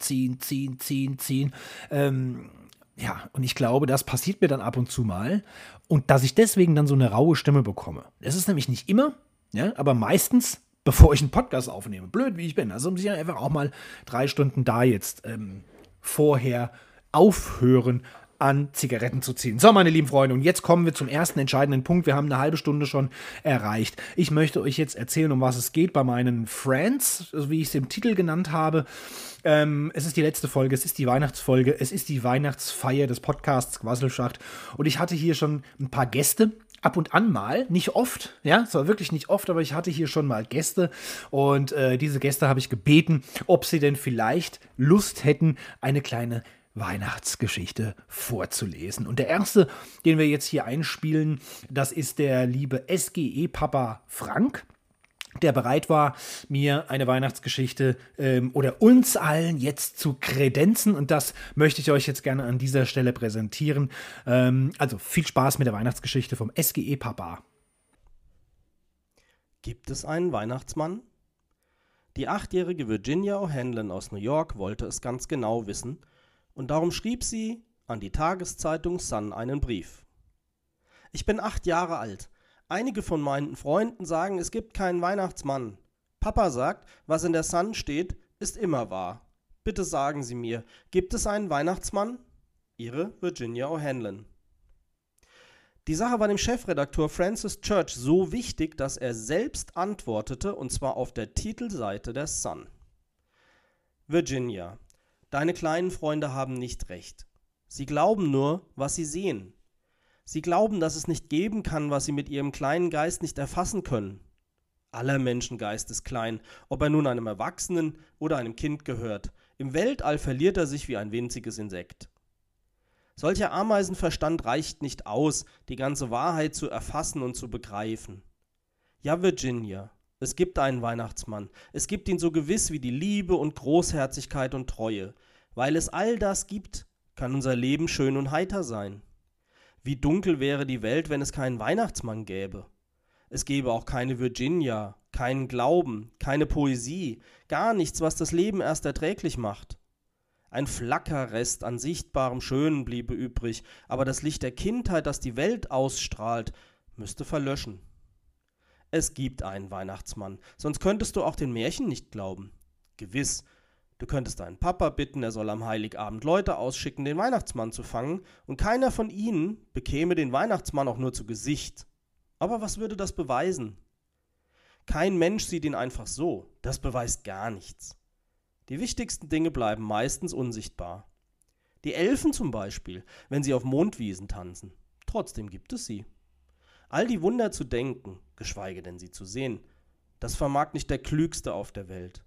Und ich glaube, das passiert mir dann ab und zu mal. Und dass ich deswegen dann so eine raue Stimme bekomme. Das ist nämlich nicht immer, ja, aber meistens, bevor ich einen Podcast aufnehme. Blöd, wie ich bin. Also muss ich einfach auch mal 3 Stunden da jetzt vorher aufhören, an Zigaretten zu ziehen. So, meine lieben Freunde, und jetzt kommen wir zum ersten entscheidenden Punkt. Wir haben eine halbe Stunde schon erreicht. Ich möchte euch jetzt erzählen, um was es geht bei meinen Friends, wie ich es im Titel genannt habe. Es ist die letzte Folge, es ist die Weihnachtsfolge, es ist die Weihnachtsfeier des Podcasts Quasselschacht. Und ich hatte hier schon ein paar Gäste. Ab und an mal, nicht oft, ja, es war wirklich nicht oft, aber ich hatte hier schon mal Gäste und diese Gäste habe ich gebeten, ob sie denn vielleicht Lust hätten, eine kleine Weihnachtsgeschichte vorzulesen. Und der erste, den wir jetzt hier einspielen, das ist der liebe SGE-Papa Frank, der bereit war, mir eine Weihnachtsgeschichte oder uns allen jetzt zu kredenzen. Und das möchte ich euch jetzt gerne an dieser Stelle präsentieren. Also viel Spaß mit der Weihnachtsgeschichte vom SGE-Papa. Gibt es einen Weihnachtsmann? Die 8-jährige Virginia O'Hanlon aus New York wollte es ganz genau wissen und darum schrieb sie an die Tageszeitung Sun einen Brief. Ich bin 8 Jahre alt. Einige von meinen Freunden sagen, es gibt keinen Weihnachtsmann. Papa sagt, was in der Sun steht, ist immer wahr. Bitte sagen Sie mir, gibt es einen Weihnachtsmann? Ihre Virginia O'Hanlon. Die Sache war dem Chefredakteur Francis Church so wichtig, dass er selbst antwortete, und zwar auf der Titelseite der Sun. Virginia, deine kleinen Freunde haben nicht recht. Sie glauben nur, was sie sehen. Sie glauben, dass es nicht geben kann, was sie mit ihrem kleinen Geist nicht erfassen können. Aller Menschengeist ist klein, ob er nun einem Erwachsenen oder einem Kind gehört. Im Weltall verliert er sich wie ein winziges Insekt. Solcher Ameisenverstand reicht nicht aus, die ganze Wahrheit zu erfassen und zu begreifen. Ja, Virginia, es gibt einen Weihnachtsmann. Es gibt ihn so gewiss wie die Liebe und Großherzigkeit und Treue. Weil es all das gibt, kann unser Leben schön und heiter sein. Wie dunkel wäre die Welt, wenn es keinen Weihnachtsmann gäbe. Es gäbe auch keine Virginia, keinen Glauben, keine Poesie, gar nichts, was das Leben erst erträglich macht. Ein Flackerrest an sichtbarem Schönen bliebe übrig, aber das Licht der Kindheit, das die Welt ausstrahlt, müsste verlöschen. Es gibt einen Weihnachtsmann, sonst könntest du auch den Märchen nicht glauben. Gewiss, du könntest deinen Papa bitten, er soll am Heiligabend Leute ausschicken, den Weihnachtsmann zu fangen, und keiner von ihnen bekäme den Weihnachtsmann auch nur zu Gesicht. Aber was würde das beweisen? Kein Mensch sieht ihn einfach so, das beweist gar nichts. Die wichtigsten Dinge bleiben meistens unsichtbar. Die Elfen zum Beispiel, wenn sie auf Mondwiesen tanzen, trotzdem gibt es sie. All die Wunder zu denken, geschweige denn sie zu sehen, das vermag nicht der Klügste auf der Welt.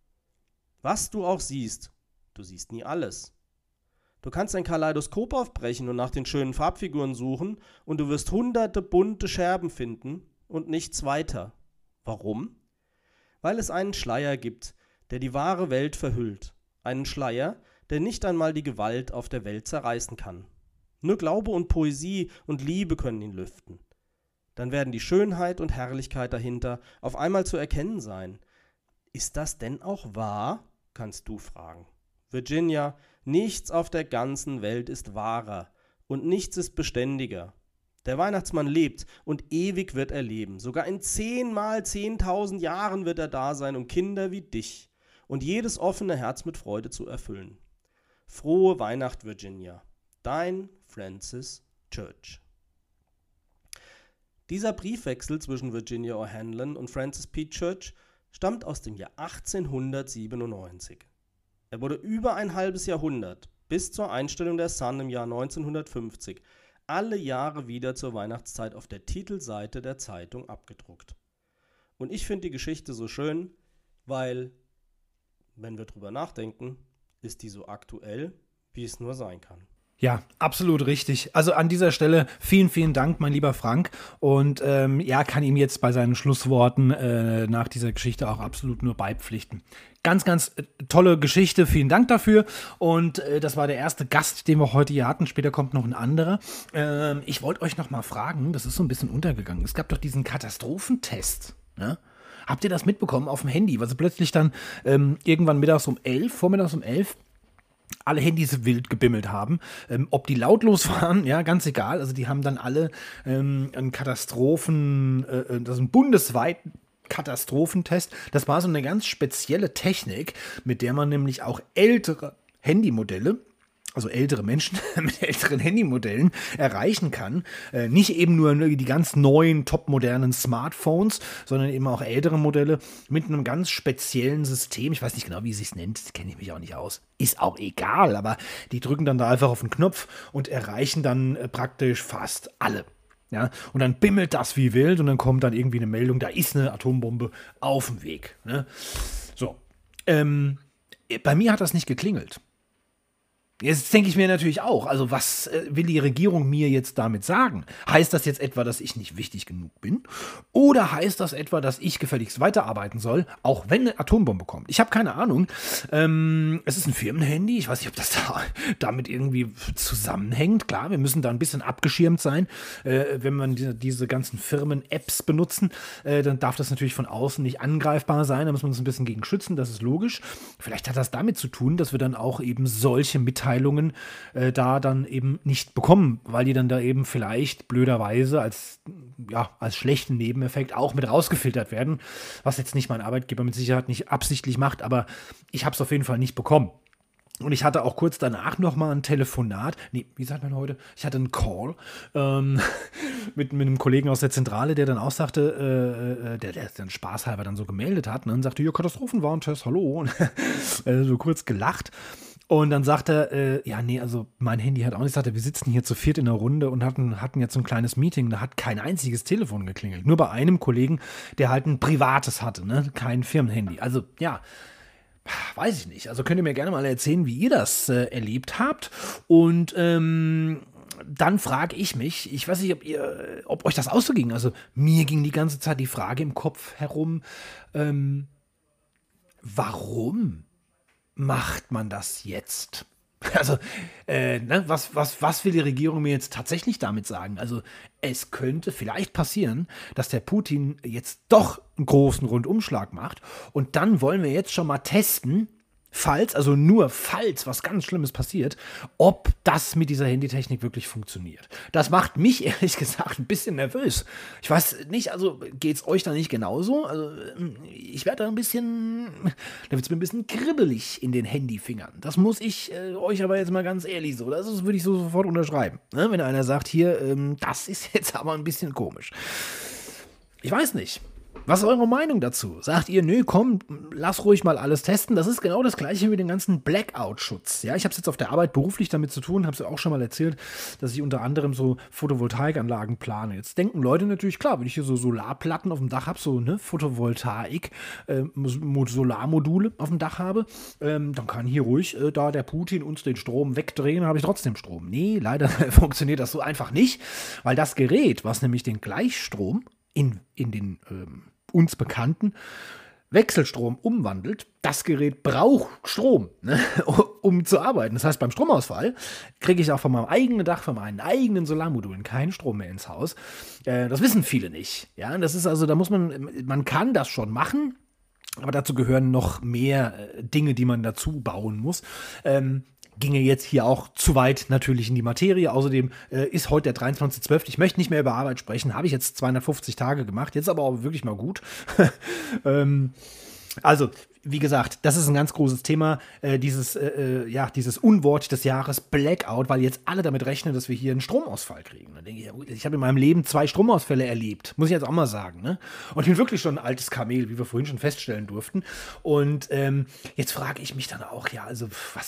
Was du auch siehst, du siehst nie alles. Du kannst ein Kaleidoskop aufbrechen und nach den schönen Farbfiguren suchen und du wirst hunderte bunte Scherben finden und nichts weiter. Warum? Weil es einen Schleier gibt, der die wahre Welt verhüllt. Einen Schleier, der nicht einmal die Gewalt auf der Welt zerreißen kann. Nur Glaube und Poesie und Liebe können ihn lüften. Dann werden die Schönheit und Herrlichkeit dahinter auf einmal zu erkennen sein. Ist das denn auch wahr? Kannst du fragen. Virginia, nichts auf der ganzen Welt ist wahrer und nichts ist beständiger. Der Weihnachtsmann lebt und ewig wird er leben. Sogar in 10 mal 10.000 Jahren wird er da sein, um Kinder wie dich und jedes offene Herz mit Freude zu erfüllen. Frohe Weihnacht, Virginia. Dein Francis Church. Dieser Briefwechsel zwischen Virginia O'Hanlon und Francis P. Church stammt aus dem Jahr 1897. Er wurde über ein halbes Jahrhundert, bis zur Einstellung der Sun im Jahr 1950, alle Jahre wieder zur Weihnachtszeit auf der Titelseite der Zeitung abgedruckt. Und ich finde die Geschichte so schön, weil, wenn wir drüber nachdenken, ist die so aktuell, wie es nur sein kann. Ja, absolut richtig. Also an dieser Stelle vielen, vielen Dank, mein lieber Frank. Und kann ihm jetzt bei seinen Schlussworten nach dieser Geschichte auch absolut nur beipflichten. Ganz, ganz tolle Geschichte. Vielen Dank dafür. Und das war der erste Gast, den wir heute hier hatten. Später kommt noch ein anderer. Ich wollte euch noch mal fragen, das ist so ein bisschen untergegangen. Es gab doch diesen Katastrophentest, ne? Habt ihr das mitbekommen auf dem Handy? Weil sie plötzlich dann irgendwann vormittags um 11 alle Handys wild gebimmelt haben. Ob die lautlos waren, ja, ganz egal. Also die haben dann alle einen Katastrophen, das ist ein bundesweiten Katastrophentest. Das war so eine ganz spezielle Technik, mit der man nämlich auch ältere Handymodelle also ältere Menschen mit älteren Handymodellen erreichen kann. Nicht eben nur die ganz neuen, topmodernen Smartphones, sondern eben auch ältere Modelle mit einem ganz speziellen System. Ich weiß nicht genau, wie es sich nennt, das kenne ich mich auch nicht aus. Ist auch egal, aber die drücken dann da einfach auf den Knopf und erreichen dann praktisch fast alle. Ja, und dann bimmelt das wie wild und dann kommt dann irgendwie eine Meldung, da ist eine Atombombe auf dem Weg. Ne? So, bei mir hat das nicht geklingelt. Jetzt denke ich mir natürlich auch, also was will die Regierung mir jetzt damit sagen? Heißt das jetzt etwa, dass ich nicht wichtig genug bin? Oder heißt das etwa, dass ich gefälligst weiterarbeiten soll, auch wenn eine Atombombe kommt? Ich habe keine Ahnung. Es ist ein Firmenhandy. Ich weiß nicht, ob das damit irgendwie zusammenhängt. Klar, wir müssen da ein bisschen abgeschirmt sein. Wenn man diese ganzen Firmen-Apps benutzen, dann darf das natürlich von außen nicht angreifbar sein. Da muss man uns ein bisschen gegen schützen, das ist logisch. Vielleicht hat das damit zu tun, dass wir dann auch eben solche Mitteilungen da dann eben nicht bekommen, weil die dann da eben vielleicht blöderweise als schlechten Nebeneffekt auch mit rausgefiltert werden, was jetzt nicht mein Arbeitgeber mit Sicherheit nicht absichtlich macht, aber ich habe es auf jeden Fall nicht bekommen. Und ich hatte auch kurz danach nochmal ein Telefonat, wie sagt man heute? Ich hatte einen Call mit einem Kollegen aus der Zentrale, der dann auch sagte, der dann spaßhalber dann so gemeldet hat, ne, und sagte, ja, Katastrophenwarntest, hallo, und so kurz gelacht. Und dann sagte er, also mein Handy hat auch nicht, sagte, wir sitzen hier zu viert in der Runde und hatten jetzt so ein kleines Meeting, da hat kein einziges Telefon geklingelt. Nur bei einem Kollegen, der halt ein privates hatte, ne, kein Firmenhandy. Also, ja, weiß ich nicht. Also könnt ihr mir gerne mal erzählen, wie ihr das erlebt habt. Und dann frage ich mich, ich weiß nicht, ob euch das auch so ging. Also mir ging die ganze Zeit die Frage im Kopf herum, warum macht man das jetzt? Also, was will die Regierung mir jetzt tatsächlich damit sagen? Also, es könnte vielleicht passieren, dass der Putin jetzt doch einen großen Rundumschlag macht und dann wollen wir jetzt schon mal testen, falls was ganz Schlimmes passiert, ob das mit dieser Handytechnik wirklich funktioniert. Das macht mich ehrlich gesagt ein bisschen nervös. Ich weiß nicht, also geht's euch da nicht genauso? Also ich werde da da wird es mir ein bisschen kribbelig in den Handyfingern. Das muss ich euch aber jetzt mal ganz ehrlich so, das würde ich so sofort unterschreiben. Ne? Wenn einer sagt, hier, das ist jetzt aber ein bisschen komisch. Ich weiß nicht. Was ist eure Meinung dazu? Sagt ihr, nö, komm, lass ruhig mal alles testen. Das ist genau das Gleiche mit dem ganzen Blackout-Schutz. Ja, ich habe es jetzt auf der Arbeit beruflich damit zu tun, habe es ja auch schon mal erzählt, dass ich unter anderem so Photovoltaikanlagen plane. Jetzt denken Leute natürlich, klar, wenn ich hier so Solarplatten auf dem Dach habe, so Photovoltaik, Solarmodule auf dem Dach habe, dann kann hier ruhig da der Putin uns den Strom wegdrehen, dann habe ich trotzdem Strom. Nee, leider funktioniert das so einfach nicht, weil das Gerät, was nämlich den Gleichstrom in den uns bekannten Wechselstrom umwandelt, das Gerät braucht Strom, ne, um zu arbeiten. Das heißt, beim Stromausfall kriege ich auch von meinem eigenen Dach, von meinen eigenen Solarmodulen keinen Strom mehr ins Haus. Das wissen viele nicht. Ja, das ist also, man kann das schon machen, aber dazu gehören noch mehr Dinge, die man dazu bauen muss. Ginge jetzt hier auch zu weit natürlich in die Materie. Außerdem ist heute der 23.12. Ich möchte nicht mehr über Arbeit sprechen. Habe ich jetzt 250 Tage gemacht. Jetzt aber auch wirklich mal gut. Also, wie gesagt, das ist ein ganz großes Thema, dieses Unwort des Jahres Blackout, weil jetzt alle damit rechnen, dass wir hier einen Stromausfall kriegen. Dann denke ich habe in meinem Leben 2 Stromausfälle erlebt, muss ich jetzt auch mal sagen. Ne? Und ich bin wirklich schon ein altes Kamel, wie wir vorhin schon feststellen durften. Und jetzt frage ich mich dann auch, ja, also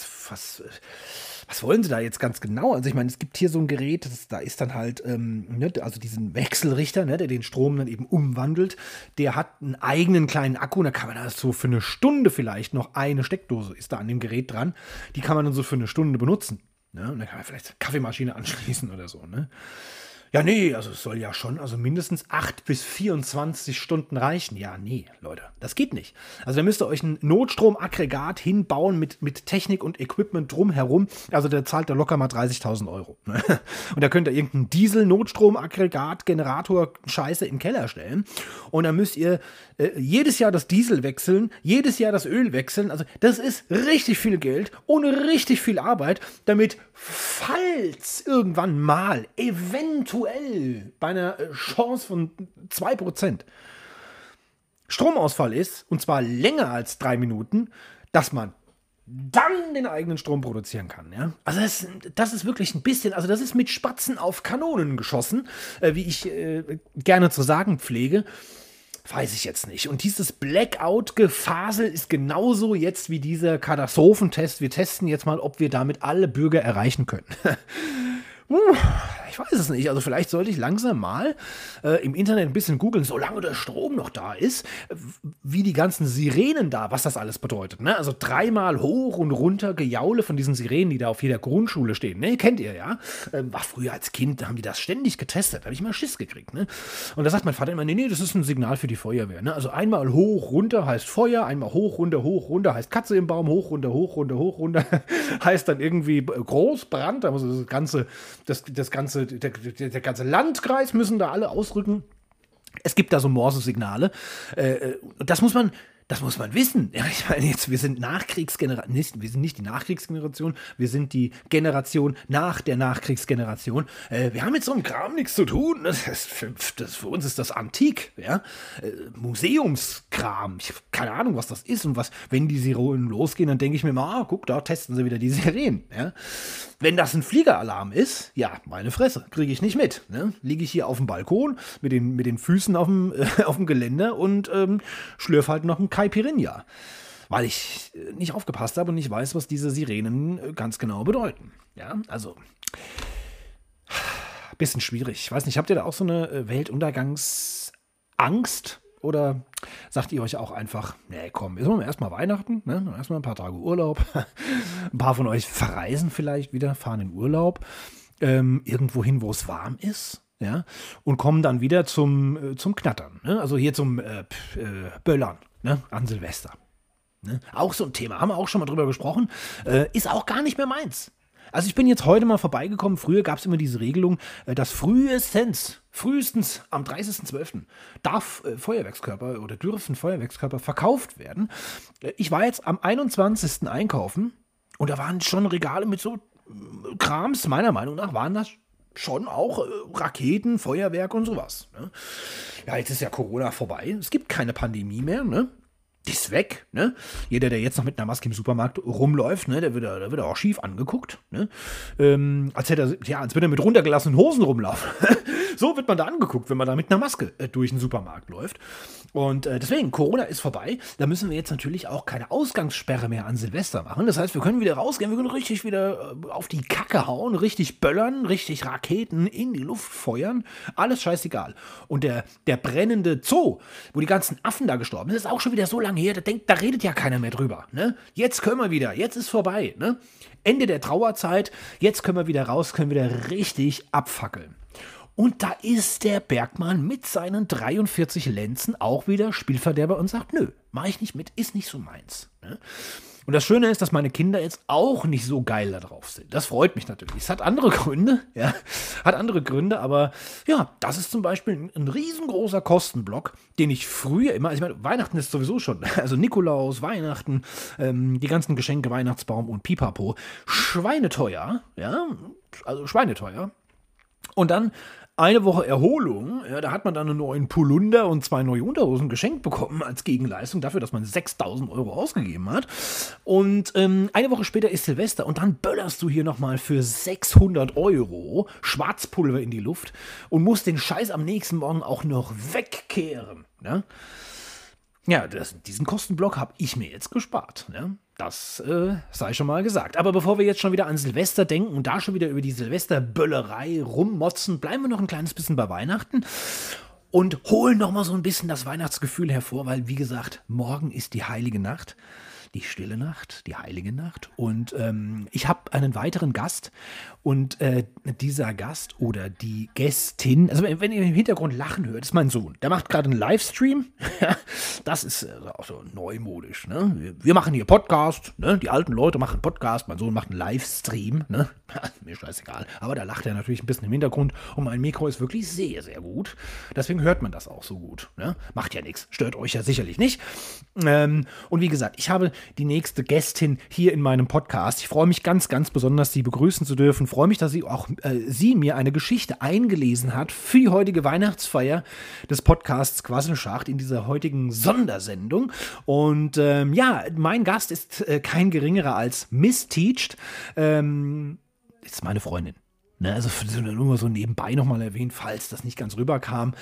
was wollen sie da jetzt ganz genau? Also ich meine, es gibt hier so ein Gerät, da ist dann halt, also diesen Wechselrichter, ne, der den Strom dann eben umwandelt, der hat einen eigenen kleinen Akku, da kann man das so für eine Stunde vielleicht noch, eine Steckdose ist da an dem Gerät dran, die kann man dann so für eine Stunde benutzen. Ne? Und dann kann man vielleicht eine Kaffeemaschine anschließen oder so, ne? Ja, nee, also es soll ja schon, also mindestens 8 bis 24 Stunden reichen. Ja, nee, Leute, das geht nicht. Also da müsst ihr euch ein Notstromaggregat hinbauen mit Technik und Equipment drumherum. Also der zahlt da locker mal 30.000 Euro. Und da könnt ihr irgendeinen Diesel-Notstromaggregat, Generator, Scheiße in den Keller stellen. Und dann müsst ihr jedes Jahr das Diesel wechseln, jedes Jahr das Öl wechseln. Also das ist richtig viel Geld, ohne richtig viel Arbeit, damit falls irgendwann mal eventuell bei einer Chance von 2% Stromausfall ist, und zwar länger als 3 Minuten, dass man dann den eigenen Strom produzieren kann. Ja? Also das ist wirklich ein bisschen, also das ist mit Spatzen auf Kanonen geschossen, wie ich gerne zu sagen pflege. Weiß ich jetzt nicht. Und dieses Blackout-Gefasel ist genauso jetzt wie dieser Katastrophentest. Wir testen jetzt mal, ob wir damit alle Bürger erreichen können. Ich weiß es nicht. Also vielleicht sollte ich langsam mal im Internet ein bisschen googeln, solange der Strom noch da ist, wie die ganzen Sirenen da, was das alles bedeutet. Ne? Also 3-mal hoch und runter Gejaule von diesen Sirenen, die da auf jeder Grundschule stehen. Ne? Kennt ihr ja? War früher als Kind, haben die das ständig getestet. Da habe ich mal Schiss gekriegt. Ne? Und da sagt mein Vater immer, nee, das ist ein Signal für die Feuerwehr. Ne? Also einmal hoch, runter heißt Feuer, einmal hoch, runter heißt Katze im Baum, hoch, runter heißt dann irgendwie groß, Brand. Also der ganze Landkreis müssen da alle ausrücken. Es gibt da so Morsesignale. Das muss man wissen. Ja, ich meine jetzt, wir sind Nachkriegsgeneration, wir sind nicht die Nachkriegsgeneration, wir sind die Generation nach der Nachkriegsgeneration. Wir haben mit so einem Kram nichts zu tun. Für uns ist das Antik, ja? Museumskram. Ich habe keine Ahnung, was das ist und was, wenn die Sirenen losgehen, dann denke ich mir mal, guck, da testen sie wieder die Sirenen. Ja? Wenn das ein Fliegeralarm ist, ja, meine Fresse, kriege ich nicht mit. Ne? Liege ich hier auf dem Balkon mit den Füßen auf dem Geländer und schlürfe halt noch einen Caipirinha, weil ich nicht aufgepasst habe und nicht weiß, was diese Sirenen ganz genau bedeuten. Ja, also bisschen schwierig. Ich weiß nicht, habt ihr da auch so eine Weltuntergangsangst? Oder sagt ihr euch auch einfach, nee, komm, ist erstmal Weihnachten, ne? Erstmal ein paar Tage Urlaub. Ein paar von euch verreisen vielleicht wieder, fahren in Urlaub, irgendwo hin, wo es warm ist, ja, und kommen dann wieder zum Knattern, ne? Also hier zum Böllern, ne? An Silvester. Ne? Auch so ein Thema, haben wir auch schon mal drüber gesprochen, ist auch gar nicht mehr meins. Also ich bin jetzt heute mal vorbeigekommen, früher gab es immer diese Regelung, dass frühestens am 30.12. dürfen Feuerwerkskörper verkauft werden. Ich war jetzt am 21. einkaufen und da waren schon Regale mit so Krams, meiner Meinung nach waren das schon auch Raketen, Feuerwerk und sowas. Ne? Ja, jetzt ist ja Corona vorbei, es gibt keine Pandemie mehr, ne? Die ist weg, ne? Jeder, der jetzt noch mit einer Maske im Supermarkt rumläuft, ne, der wird auch schief angeguckt, ne? Als würde er mit runtergelassenen Hosen rumlaufen. So wird man da angeguckt, wenn man da mit einer Maske durch den Supermarkt läuft. Und deswegen, Corona ist vorbei. Da müssen wir jetzt natürlich auch keine Ausgangssperre mehr an Silvester machen. Das heißt, wir können wieder rausgehen, wir können richtig wieder auf die Kacke hauen, richtig böllern, richtig Raketen in die Luft feuern. Alles scheißegal. Und der brennende Zoo, wo die ganzen Affen da gestorben sind, ist auch schon wieder so lange her, da redet ja keiner mehr drüber. Ne? Jetzt können wir wieder, jetzt ist vorbei. Ne? Ende der Trauerzeit, jetzt können wir wieder raus, können wieder richtig abfackeln. Und da ist der Bergmann mit seinen 43 Lenzen auch wieder Spielverderber und sagt, nö, mach ich nicht mit, ist nicht so meins. Ne? Und das Schöne ist, dass meine Kinder jetzt auch nicht so geil da drauf sind. Das freut mich natürlich. Es hat andere Gründe, ja, aber ja, das ist zum Beispiel ein riesengroßer Kostenblock, den ich früher immer, also ich meine, Weihnachten ist sowieso schon, also Nikolaus, Weihnachten, die ganzen Geschenke, Weihnachtsbaum und Pipapo, schweineteuer, ja, also schweineteuer. Und dann eine Woche Erholung, ja, da hat man dann einen neuen Polunder und 2 neue Unterhosen geschenkt bekommen als Gegenleistung dafür, dass man 6.000 Euro ausgegeben hat. Und eine Woche später ist Silvester und dann böllerst du hier nochmal für 600 Euro Schwarzpulver in die Luft und musst den Scheiß am nächsten Morgen auch noch wegkehren. Ne? Ja, diesen Kostenblock habe ich mir jetzt gespart. Ne? Das sei schon mal gesagt. Aber bevor wir jetzt schon wieder an Silvester denken und da schon wieder über die Silvesterböllerei rummotzen, bleiben wir noch ein kleines bisschen bei Weihnachten und holen noch mal so ein bisschen das Weihnachtsgefühl hervor, weil, wie gesagt, morgen ist die heilige Nacht. Die stille Nacht, die heilige Nacht. Und ich habe einen weiteren Gast. Und dieser Gast oder die Gästin, also wenn ihr im Hintergrund lachen hört, ist mein Sohn. Der macht gerade einen Livestream. Das ist auch so neumodisch. Ne? Wir machen hier Podcast. Ne? Die alten Leute machen Podcast. Mein Sohn macht einen Livestream. Ne? Mir scheißegal. Aber da lacht er natürlich ein bisschen im Hintergrund. Und mein Mikro ist wirklich sehr, sehr gut. Deswegen hört man das auch so gut. Ne? Macht ja nichts. Stört euch ja sicherlich nicht. Und wie gesagt, ich habe die nächste Gästin hier in meinem Podcast. Ich freue mich ganz, ganz besonders, Sie begrüßen zu dürfen. Freue mich, dass sie mir eine Geschichte eingelesen hat für die heutige Weihnachtsfeier des Podcasts Quasselschacht in dieser heutigen Sondersendung. Und mein Gast ist kein geringerer als Miss Teached. Ist meine Freundin. Ne, also nur so nebenbei nochmal erwähnt, falls das nicht ganz rüberkam.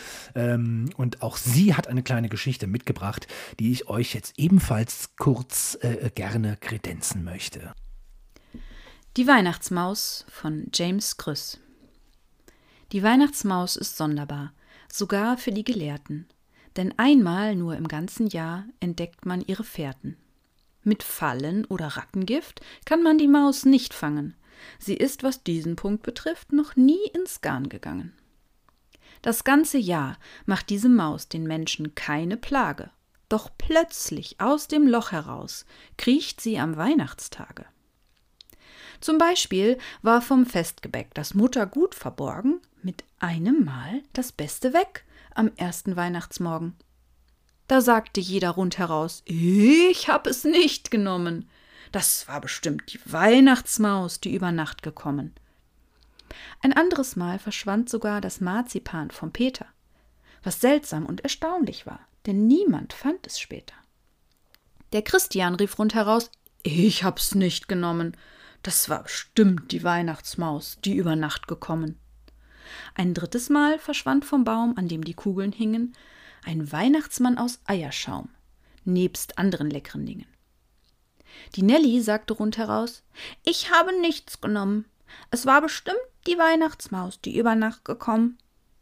Und auch sie hat eine kleine Geschichte mitgebracht, die ich euch jetzt ebenfalls kurz gerne kredenzen möchte. Die Weihnachtsmaus von James Krüss. Die Weihnachtsmaus ist sonderbar, sogar für die Gelehrten. Denn einmal nur im ganzen Jahr entdeckt man ihre Fährten. Mit Fallen oder Rattengift kann man die Maus nicht fangen. Sie ist, was diesen Punkt betrifft, noch nie ins Garn gegangen. Das ganze Jahr macht diese Maus den Menschen keine Plage. Doch plötzlich aus dem Loch heraus kriecht sie am Weihnachtstage. Zum Beispiel war vom Festgebäck das Mutter gut verborgen, mit einem Mal das Beste weg am ersten Weihnachtsmorgen. Da sagte jeder rundheraus: Ich hab es nicht genommen. Das war bestimmt die Weihnachtsmaus, die über Nacht gekommen. Ein anderes Mal verschwand sogar das Marzipan vom Peter, was seltsam und erstaunlich war, denn niemand fand es später. Der Christian rief rundheraus: Ich hab's nicht genommen. Das war bestimmt die Weihnachtsmaus, die über Nacht gekommen. Ein drittes Mal verschwand vom Baum, an dem die Kugeln hingen, ein Weihnachtsmann aus Eierschaum, nebst anderen leckeren Dingen. Die Nelly sagte rundheraus: Ich habe nichts genommen. Es war bestimmt die Weihnachtsmaus, die über Nacht gekommen.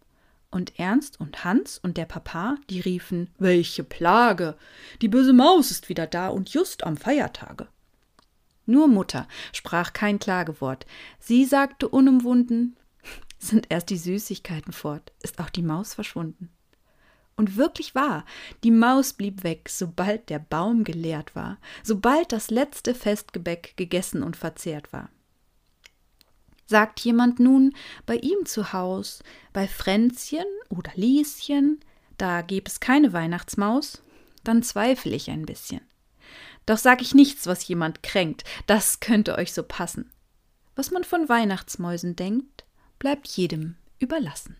Und Ernst und Hans und der Papa, die riefen: Welche Plage! Die böse Maus ist wieder da und just am Feiertage. Nur Mutter sprach kein Klagewort. Sie sagte unumwunden: Sind erst die Süßigkeiten fort, ist auch die Maus verschwunden. Und wirklich wahr, die Maus blieb weg, sobald der Baum geleert war, sobald das letzte Festgebäck gegessen und verzehrt war. Sagt jemand nun, bei ihm zu Haus, bei Fränzchen oder Lieschen, da gäb es keine Weihnachtsmaus, dann zweifle ich ein bisschen. Doch sag ich nichts, was jemand kränkt, das könnte euch so passen. Was man von Weihnachtsmäusen denkt, bleibt jedem überlassen.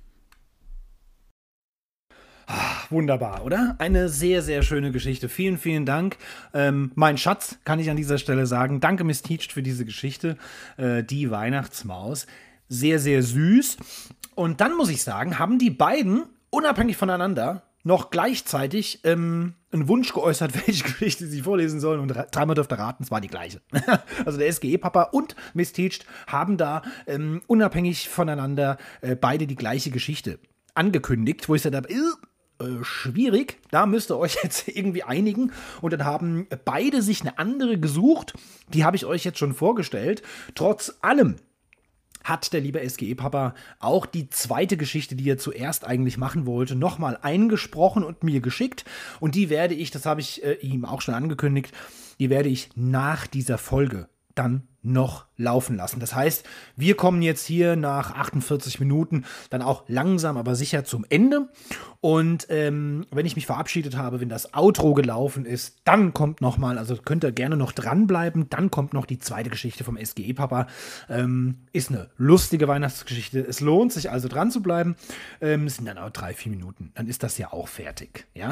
Wunderbar, oder? Eine sehr, sehr schöne Geschichte. Vielen, vielen Dank. Mein Schatz, kann ich an dieser Stelle sagen. Danke, Miss Teached, für diese Geschichte. Die Weihnachtsmaus. Sehr, sehr süß. Und dann muss ich sagen, haben die beiden, unabhängig voneinander, noch gleichzeitig einen Wunsch geäußert, welche Geschichte sie vorlesen sollen. Und dreimal dürft ihr raten, es war die gleiche. Also der SGE-Papa und Miss Teached haben da unabhängig voneinander beide die gleiche Geschichte angekündigt, wo ich gesagt habe, schwierig, da müsst ihr euch jetzt irgendwie einigen. Und dann haben beide sich eine andere gesucht. Die habe ich euch jetzt schon vorgestellt. Trotz allem hat der liebe SGE-Papa auch die zweite Geschichte, die er zuerst eigentlich machen wollte, nochmal eingesprochen und mir geschickt. Und die werde ich, das habe ich ihm auch schon angekündigt, die werde ich nach dieser Folge dann noch laufen lassen. Das heißt, wir kommen jetzt hier nach 48 Minuten dann auch langsam, aber sicher zum Ende. Und wenn ich mich verabschiedet habe, wenn das Outro gelaufen ist, dann kommt nochmal, also könnt ihr gerne noch dranbleiben, dann kommt noch die zweite Geschichte vom SGE-Papa. Ist eine lustige Weihnachtsgeschichte. Es lohnt sich also dran zu bleiben. Es sind dann auch 3-4 Minuten. Dann ist das ja auch fertig. Ja.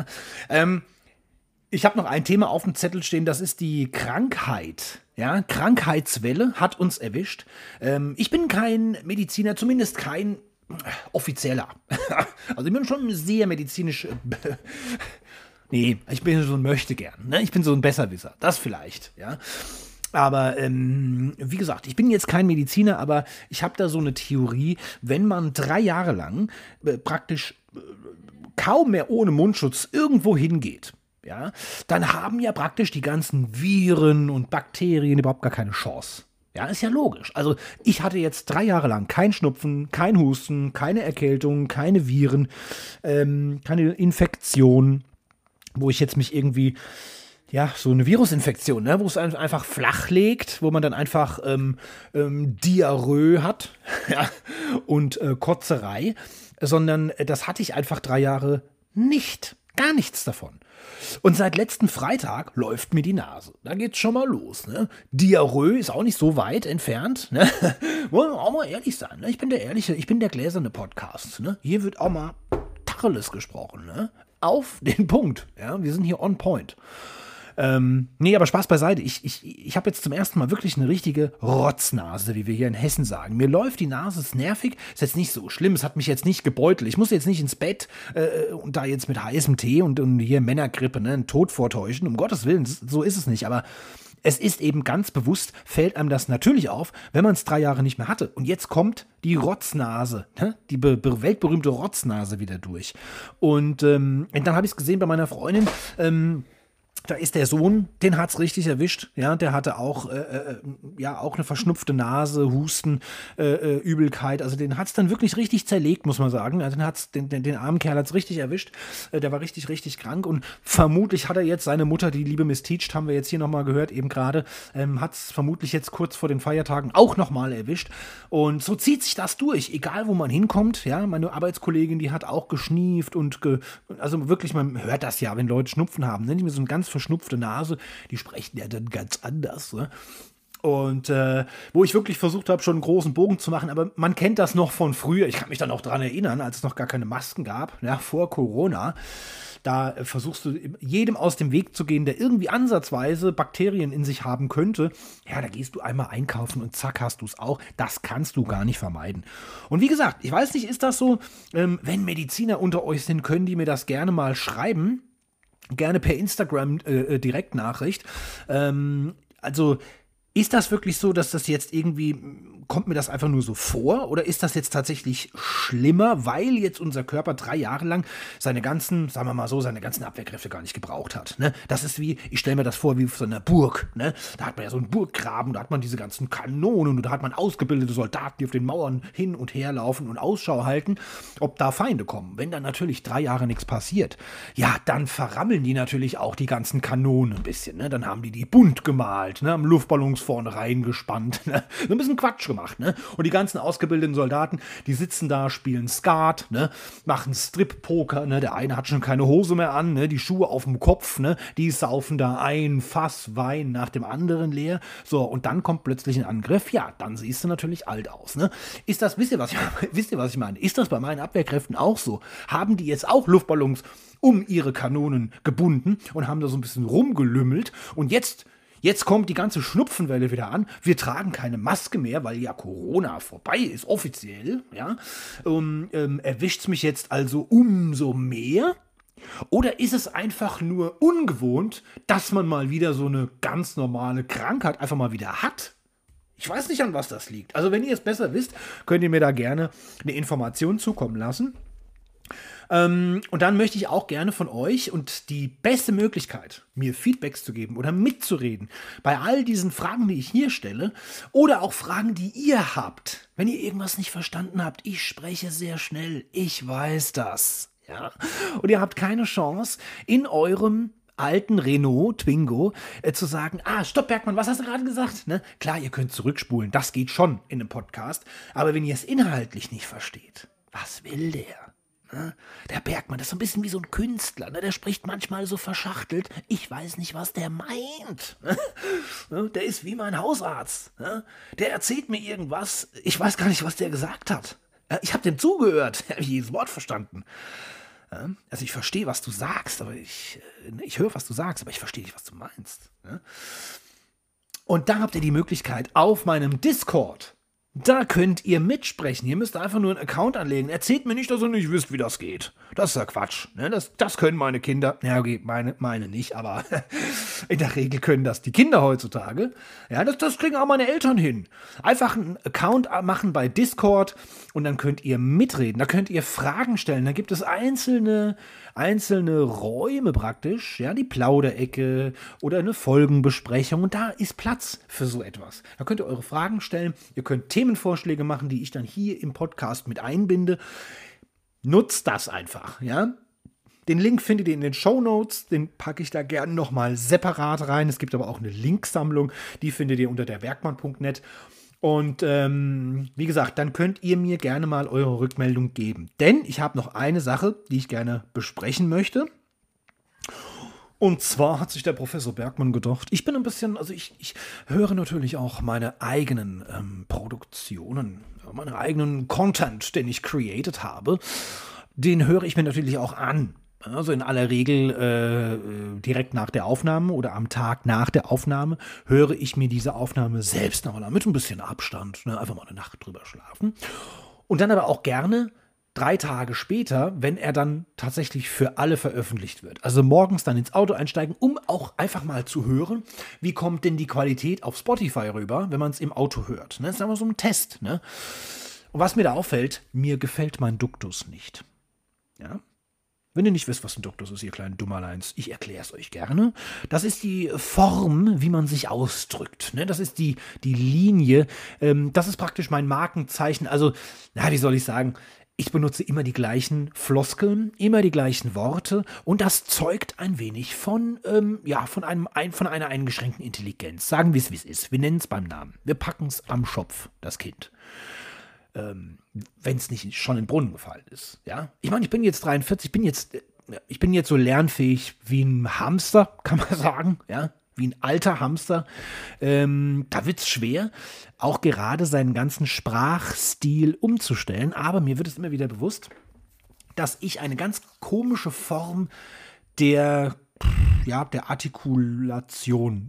Ich habe noch ein Thema auf dem Zettel stehen, das ist die Krankheit. Ja, Krankheitswelle hat uns erwischt. Ich bin kein Mediziner, zumindest kein offizieller. Also ich bin schon sehr medizinisch. Nee, ich bin so ein Möchtegern. Ne? Ich bin so ein Besserwisser. Das vielleicht, ja. Aber wie gesagt, ich bin jetzt kein Mediziner, aber ich habe da so eine Theorie, wenn man 3 Jahre lang praktisch kaum mehr ohne Mundschutz irgendwo hingeht, ja, dann haben ja praktisch die ganzen Viren und Bakterien überhaupt gar keine Chance. Ja, ist ja logisch. Also ich hatte jetzt 3 Jahre lang kein Schnupfen, kein Husten, keine Erkältung, keine Viren, keine Infektion, wo ich jetzt mich irgendwie, ja, so eine Virusinfektion, ne, wo es einfach flach legt, wo man dann einfach Diarrhoe hat, ja, und Kotzerei, sondern das hatte ich einfach 3 Jahre nicht. Gar nichts davon. Und seit letzten Freitag läuft mir die Nase. Da geht's schon mal los. Ne? Diarrhoe ist auch nicht so weit entfernt. Ne? Wollen wir auch mal ehrlich sein. Ne? Ich bin der gläserne Podcast. Ne? Hier wird auch mal Tacheles gesprochen. Ne? Auf den Punkt. Ja? Wir sind hier on point. Nee, aber Spaß beiseite. Ich habe jetzt zum ersten Mal wirklich eine richtige Rotznase, wie wir hier in Hessen sagen. Mir läuft die Nase, ist nervig, ist jetzt nicht so schlimm, es hat mich jetzt nicht gebeutelt. Ich muss jetzt nicht ins Bett und da jetzt mit heißem Tee und hier Männergrippe, ne, einen Tod vortäuschen. Um Gottes Willen, so ist es nicht. Aber es ist eben ganz bewusst, fällt einem das natürlich auf, wenn man es 3 Jahre nicht mehr hatte. Und jetzt kommt die Rotznase, ne? Die weltberühmte Rotznase wieder durch. Und dann habe ich es gesehen bei meiner Freundin, da ist der Sohn, den hat's richtig erwischt. Ja, der hatte auch, auch eine verschnupfte Nase, Husten, Übelkeit. Also den hat's dann wirklich richtig zerlegt, muss man sagen. Also den armen Kerl hat's richtig erwischt. Der war richtig, richtig krank. Und vermutlich hat er jetzt seine Mutter, die liebe Miss Teach, haben wir jetzt hier nochmal gehört, eben gerade, hat's vermutlich jetzt kurz vor den Feiertagen auch nochmal erwischt. Und so zieht sich das durch, egal wo man hinkommt. Ja, meine Arbeitskollegin, die hat auch geschnieft und also wirklich, man hört das ja, wenn Leute Schnupfen haben. Ne? Die mit so eine ganz verschnupfte Nase, die sprechen ja dann ganz anders. Ne? Und wo ich wirklich versucht habe, schon einen großen Bogen zu machen, aber man kennt das noch von früher. Ich kann mich dann auch daran erinnern, als es noch gar keine Masken gab, ja, vor Corona. Da versuchst du jedem aus dem Weg zu gehen, der irgendwie ansatzweise Bakterien in sich haben könnte. Ja, da gehst du einmal einkaufen und zack, hast du es auch. Das kannst du gar nicht vermeiden. Und wie gesagt, ich weiß nicht, ist das so, wenn Mediziner unter euch sind, können die mir das gerne mal schreiben. Gerne per Instagram Direktnachricht. Also ist das wirklich so, dass das jetzt irgendwie, kommt mir das einfach nur so vor? Oder ist das jetzt tatsächlich schlimmer, weil jetzt unser Körper 3 Jahre lang seine ganzen, sagen wir mal so, seine ganzen Abwehrkräfte gar nicht gebraucht hat? Ne? Das ist wie, ich stelle mir das vor, wie auf so einer Burg. Ne? Da hat man ja so einen Burggraben, da hat man diese ganzen Kanonen und da hat man ausgebildete Soldaten, die auf den Mauern hin und her laufen und Ausschau halten, ob da Feinde kommen. Wenn dann natürlich 3 Jahre nichts passiert, ja, dann verrammeln die natürlich auch die ganzen Kanonen ein bisschen. Ne? Dann haben die bunt gemalt, ne? Haben Luftballons vorne reingespannt, ne? So ein bisschen Quatsch gemacht, ne? Und die ganzen ausgebildeten Soldaten, die sitzen da, spielen Skat, ne? Machen Strip-Poker, ne? Der eine hat schon keine Hose mehr an, ne? Die Schuhe auf dem Kopf, ne? Die saufen da ein Fass Wein nach dem anderen leer. So, und dann kommt plötzlich ein Angriff. Ja, dann siehst du natürlich alt aus, ne? Ist das, wisst ihr, was ich meine? Ist das bei meinen Abwehrkräften auch so? Haben die jetzt auch Luftballons um ihre Kanonen gebunden und haben da so ein bisschen rumgelümmelt und jetzt kommt die ganze Schnupfenwelle wieder an. Wir tragen keine Maske mehr, weil ja Corona vorbei ist, offiziell. Ja? Erwischt es mich jetzt also umso mehr? Oder ist es einfach nur ungewohnt, dass man mal wieder so eine ganz normale Krankheit einfach mal wieder hat? Ich weiß nicht, an was das liegt. Also wenn ihr es besser wisst, könnt ihr mir da gerne eine Information zukommen lassen. Und dann möchte ich auch gerne von euch und die beste Möglichkeit, mir Feedbacks zu geben oder mitzureden bei all diesen Fragen, die ich hier stelle oder auch Fragen, die ihr habt. Wenn ihr irgendwas nicht verstanden habt, ich spreche sehr schnell, ich weiß das. Ja? Und ihr habt keine Chance, in eurem alten Renault Twingo zu sagen, stopp Bergmann, was hast du gerade gesagt? Ne? Klar, ihr könnt zurückspulen, das geht schon in einem Podcast, aber wenn ihr es inhaltlich nicht versteht, was will der? Der Bergmann, das ist so ein bisschen wie so ein Künstler, ne? Der spricht manchmal so verschachtelt. Ich weiß nicht, was der meint. Der ist wie mein Hausarzt. Der erzählt mir irgendwas. Ich weiß gar nicht, was der gesagt hat. Ich habe dem zugehört. Ich habe jedes Wort verstanden. Also ich verstehe, was du sagst, aber ich höre, was du sagst, aber ich verstehe nicht, was du meinst. Und da habt ihr die Möglichkeit auf meinem Discord. Da könnt ihr mitsprechen. Ihr müsst einfach nur einen Account anlegen. Erzählt mir nicht, dass ihr nicht wisst, wie das geht. Das ist ja Quatsch. Ne? Das können meine Kinder. Ja, okay, meine nicht, aber in der Regel können das die Kinder heutzutage. Ja, das kriegen auch meine Eltern hin. Einfach einen Account machen bei Discord und dann könnt ihr mitreden. Da könnt ihr Fragen stellen. Da gibt es einzelne Räume praktisch, ja, die Plauderecke oder eine Folgenbesprechung. Und da ist Platz für so etwas. Da könnt ihr eure Fragen stellen. Ihr könnt Themenvorschläge machen, die ich dann hier im Podcast mit einbinde. Nutzt das einfach, ja. Den Link findet ihr in den Shownotes, den packe ich da gerne nochmal separat rein. Es gibt aber auch eine Linksammlung, die findet ihr unter derbergmann.net. Und wie gesagt, dann könnt ihr mir gerne mal eure Rückmeldung geben. Denn ich habe noch eine Sache, die ich gerne besprechen möchte. Und zwar hat sich der Professor Bergmann gedacht, ich bin ein bisschen, also ich höre natürlich auch meine eigenen Produktionen, meinen eigenen Content, den ich created habe, den höre ich mir natürlich auch an. Also in aller Regel direkt nach der Aufnahme oder am Tag nach der Aufnahme höre ich mir diese Aufnahme selbst nochmal an, mit ein bisschen Abstand, ne, einfach mal eine Nacht drüber schlafen. Und dann aber auch gerne 3 Tage später, wenn er dann tatsächlich für alle veröffentlicht wird. Also morgens dann ins Auto einsteigen, um auch einfach mal zu hören, wie kommt denn die Qualität auf Spotify rüber, wenn man es im Auto hört. Ne? Das ist einfach so ein Test. Ne? Und was mir da auffällt, mir gefällt mein Duktus nicht. Ja? Wenn ihr nicht wisst, was ein Duktus ist, ihr kleinen Dummerleins, ich erkläre es euch gerne. Das ist die Form, wie man sich ausdrückt. Ne? Das ist die Linie. Das ist praktisch mein Markenzeichen. Also, wie soll ich sagen, ich benutze immer die gleichen Floskeln, immer die gleichen Worte und das zeugt ein wenig von einer eingeschränkten Intelligenz. Sagen wir es, wie es ist. Wir nennen es beim Namen. Wir packen es am Schopf, das Kind. Wenn es nicht schon in den Brunnen gefallen ist. Ja? Ich meine, ich bin jetzt 43, ich bin jetzt so lernfähig wie ein Hamster, kann man sagen. Ja? Wie ein alter Hamster. Da wird es schwer, auch gerade seinen ganzen Sprachstil umzustellen. Aber mir wird es immer wieder bewusst, dass ich eine ganz komische Form der Artikulierung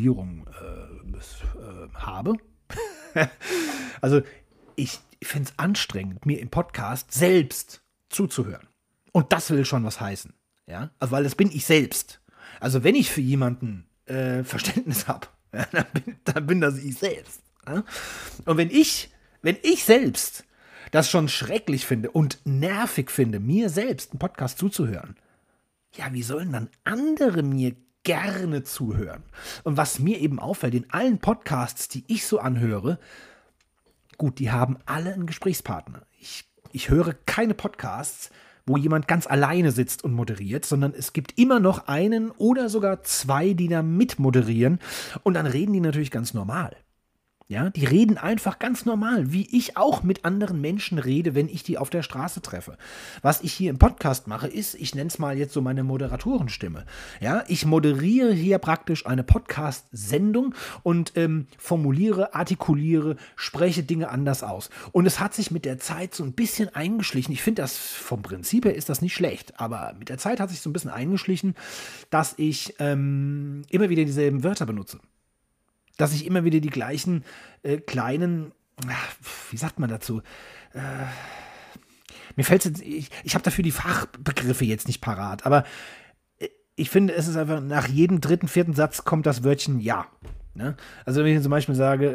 habe. Also ich finde es anstrengend, mir im Podcast selbst zuzuhören. Und das will schon was heißen. Ja? Also, weil das bin ich selbst. Also wenn ich für jemanden Verständnis habe, ja, dann bin das ich selbst. Ja? Und wenn ich selbst das schon schrecklich finde und nervig finde, mir selbst einen Podcast zuzuhören, ja, wie sollen dann andere mir gerne zuhören? Und was mir eben auffällt, in allen Podcasts, die ich so anhöre, gut, die haben alle einen Gesprächspartner. Ich höre keine Podcasts, wo jemand ganz alleine sitzt und moderiert, sondern es gibt immer noch einen oder sogar 2, die da mitmoderieren und dann reden die natürlich ganz normal. Ja, die reden einfach ganz normal, wie ich auch mit anderen Menschen rede, wenn ich die auf der Straße treffe. Was ich hier im Podcast mache, ist, ich nenne es mal jetzt so meine Moderatorenstimme. Ja, ich moderiere hier praktisch eine Podcast-Sendung und formuliere, artikuliere, spreche Dinge anders aus. Und es hat sich mit der Zeit so ein bisschen eingeschlichen. Ich finde das vom Prinzip her ist das nicht schlecht, aber mit der Zeit hat sich so ein bisschen eingeschlichen, dass ich immer wieder dieselben Wörter benutze. Dass ich immer wieder die gleichen kleinen, wie sagt man dazu? Mir fällt es jetzt, ich habe dafür die Fachbegriffe jetzt nicht parat, aber ich finde, es ist einfach, nach jedem 3., 4. Satz kommt das Wörtchen ja. Ne? Also wenn ich zum Beispiel sage,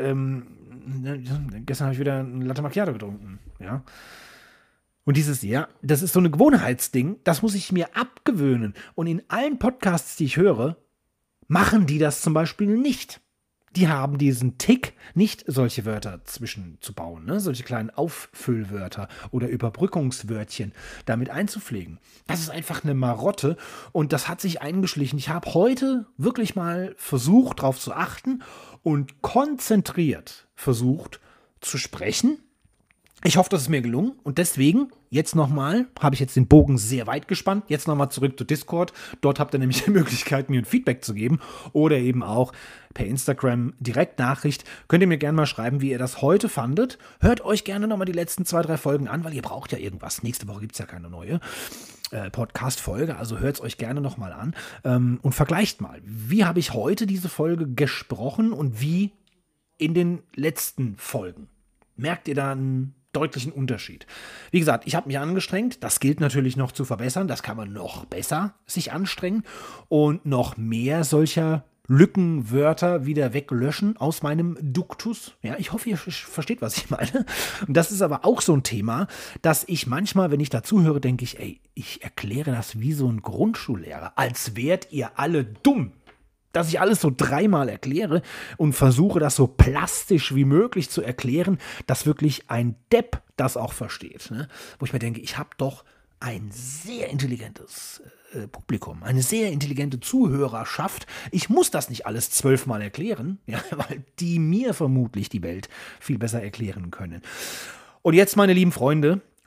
gestern habe ich wieder ein Latte Macchiato getrunken, ja. Und dieses ja, das ist so ein Gewohnheitsding, das muss ich mir abgewöhnen. Und in allen Podcasts, die ich höre, machen die das zum Beispiel nicht. Die haben diesen Tick, nicht solche Wörter zwischenzubauen, ne? Solche kleinen Auffüllwörter oder Überbrückungswörtchen damit einzupflegen. Das ist einfach eine Marotte und das hat sich eingeschlichen. Ich habe heute wirklich mal versucht, darauf zu achten und konzentriert versucht zu sprechen. Ich hoffe, das ist mir gelungen und deswegen, jetzt nochmal, habe ich jetzt den Bogen sehr weit gespannt, jetzt nochmal zurück zu Discord. Dort habt ihr nämlich die Möglichkeit, mir ein Feedback zu geben oder eben auch per Instagram Direktnachricht. Könnt ihr mir gerne mal schreiben, wie ihr das heute fandet. Hört euch gerne nochmal die letzten 2, 3 Folgen an, weil ihr braucht ja irgendwas. Nächste Woche gibt es ja keine neue Podcast-Folge, also hört es euch gerne nochmal an und vergleicht mal, wie habe ich heute diese Folge gesprochen und wie in den letzten Folgen. Merkt ihr da einen deutlichen Unterschied? Wie gesagt, ich habe mich angestrengt. Das gilt natürlich noch zu verbessern. Das kann man noch besser sich anstrengen und noch mehr solcher Lückenwörter wieder weglöschen aus meinem Duktus. Ja, ich hoffe, ihr versteht, was ich meine. Und das ist aber auch so ein Thema, dass ich manchmal, wenn ich dazu höre, denke ich, ey, ich erkläre das wie so ein Grundschullehrer, als wärt ihr alle dumm. Dass ich alles so 3-mal erkläre und versuche, das so plastisch wie möglich zu erklären, dass wirklich ein Depp das auch versteht. Ne? Wo ich mir denke, ich habe doch ein sehr intelligentes Publikum, eine sehr intelligente Zuhörerschaft. Ich muss das nicht alles 12-mal erklären, ja, weil die mir vermutlich die Welt viel besser erklären können. Und jetzt, meine lieben Freunde,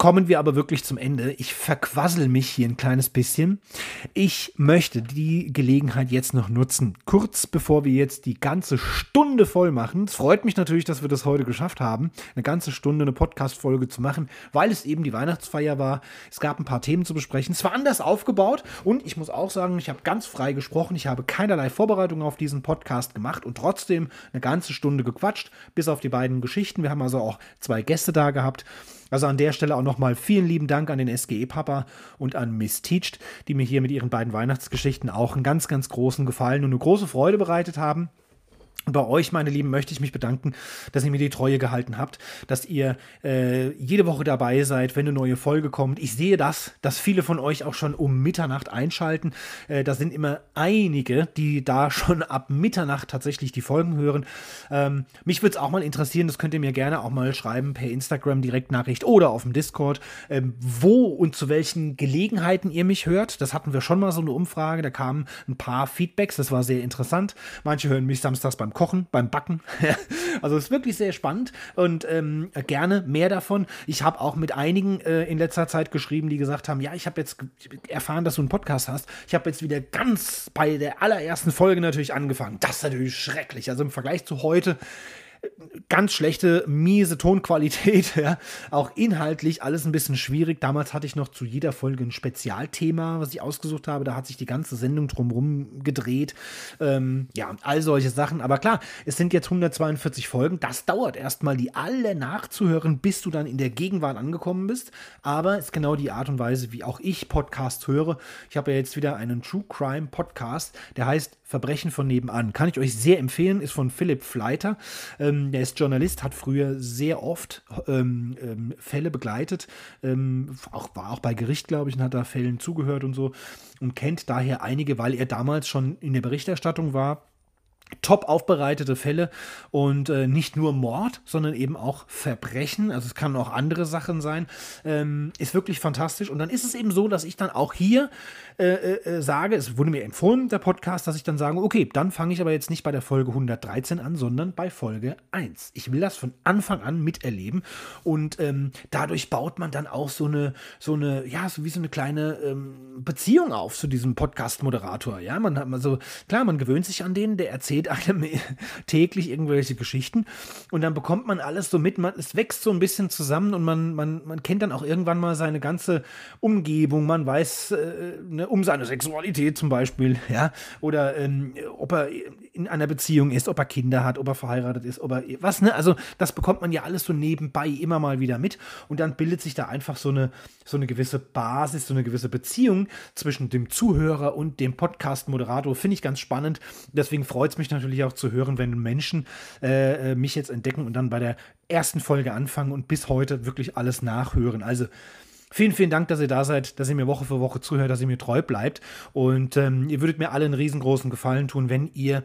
kommen wir aber wirklich zum Ende. Ich verquassel mich hier ein kleines bisschen. Ich möchte die Gelegenheit jetzt noch nutzen, kurz bevor wir jetzt die ganze Stunde voll machen. Es freut mich natürlich, dass wir das heute geschafft haben, eine ganze Stunde eine Podcast-Folge zu machen, weil es eben die Weihnachtsfeier war. Es gab ein paar Themen zu besprechen. Es war anders aufgebaut und ich muss auch sagen, ich habe ganz frei gesprochen. Ich habe keinerlei Vorbereitung auf diesen Podcast gemacht und trotzdem eine ganze Stunde gequatscht, bis auf die beiden Geschichten. Wir haben also auch 2 Gäste da gehabt. Also an der Stelle auch nochmal vielen lieben Dank an den SGE-Papa und an Miss Teached, die mir hier mit ihren beiden Weihnachtsgeschichten auch einen ganz, ganz großen Gefallen und eine große Freude bereitet haben. Und bei euch, meine Lieben, möchte ich mich bedanken, dass ihr mir die Treue gehalten habt, dass ihr jede Woche dabei seid, wenn eine neue Folge kommt. Ich sehe dass viele von euch auch schon um Mitternacht einschalten. Da sind immer einige, die da schon ab Mitternacht tatsächlich die Folgen hören. Mich würde es auch mal interessieren, das könnt ihr mir gerne auch mal schreiben per Instagram Direktnachricht oder auf dem Discord, wo und zu welchen Gelegenheiten ihr mich hört. Das hatten wir schon mal so eine Umfrage, da kamen ein paar Feedbacks, das war sehr interessant. Manche hören mich samstags beim Kochen, beim Backen. Also es ist wirklich sehr spannend und gerne mehr davon. Ich habe auch mit einigen in letzter Zeit geschrieben, die gesagt haben, ja, ich habe jetzt erfahren, dass du einen Podcast hast. Ich habe jetzt wieder ganz bei der allerersten Folge natürlich angefangen. Das ist natürlich schrecklich. Also im Vergleich zu heute ganz schlechte, miese Tonqualität, ja. Auch inhaltlich alles ein bisschen schwierig. Damals hatte ich noch zu jeder Folge ein Spezialthema, was ich ausgesucht habe. Da hat sich die ganze Sendung drumherum gedreht. Ja, all solche Sachen. Aber klar, es sind jetzt 142 Folgen. Das dauert erstmal, die alle nachzuhören, bis du dann in der Gegenwart angekommen bist. Aber es ist genau die Art und Weise, wie auch ich Podcasts höre. Ich habe ja jetzt wieder einen True Crime Podcast, der heißt Verbrechen von nebenan. Kann ich euch sehr empfehlen, ist von Philipp Fleiter. Der ist Journalist, hat früher sehr oft Fälle begleitet, war auch bei Gericht, glaube ich, und hat da Fällen zugehört und so und kennt daher einige, weil er damals schon in der Berichterstattung war. Top aufbereitete Fälle und nicht nur Mord, sondern eben auch Verbrechen, also es kann auch andere Sachen sein, ist wirklich fantastisch. Und dann ist es eben so, dass ich dann auch hier sage, es wurde mir empfohlen, der Podcast, dass ich dann sage, okay, dann fange ich aber jetzt nicht bei der Folge 113 an, sondern bei Folge 1. Ich will das von Anfang an miterleben und dadurch baut man dann auch so wie so eine kleine Beziehung auf zu diesem Podcast-Moderator. Ja, man hat also, klar, man gewöhnt sich an den, der erzählt einem täglich irgendwelche Geschichten und dann bekommt man alles so mit, es wächst so ein bisschen zusammen und man kennt dann auch irgendwann mal seine ganze Umgebung, man weiß um seine Sexualität zum Beispiel, ja, oder ob er in einer Beziehung ist, ob er Kinder hat, ob er verheiratet ist, ob er was, ne, also das bekommt man ja alles so nebenbei immer mal wieder mit und dann bildet sich da einfach so eine gewisse Basis, so eine gewisse Beziehung zwischen dem Zuhörer und dem Podcast-Moderator, finde ich ganz spannend, deswegen freut es mich natürlich auch zu hören, wenn Menschen mich jetzt entdecken und dann bei der ersten Folge anfangen und bis heute wirklich alles nachhören, also vielen, vielen Dank, dass ihr da seid, dass ihr mir Woche für Woche zuhört, dass ihr mir treu bleibt. Und ihr würdet mir alle einen riesengroßen Gefallen tun, wenn ihr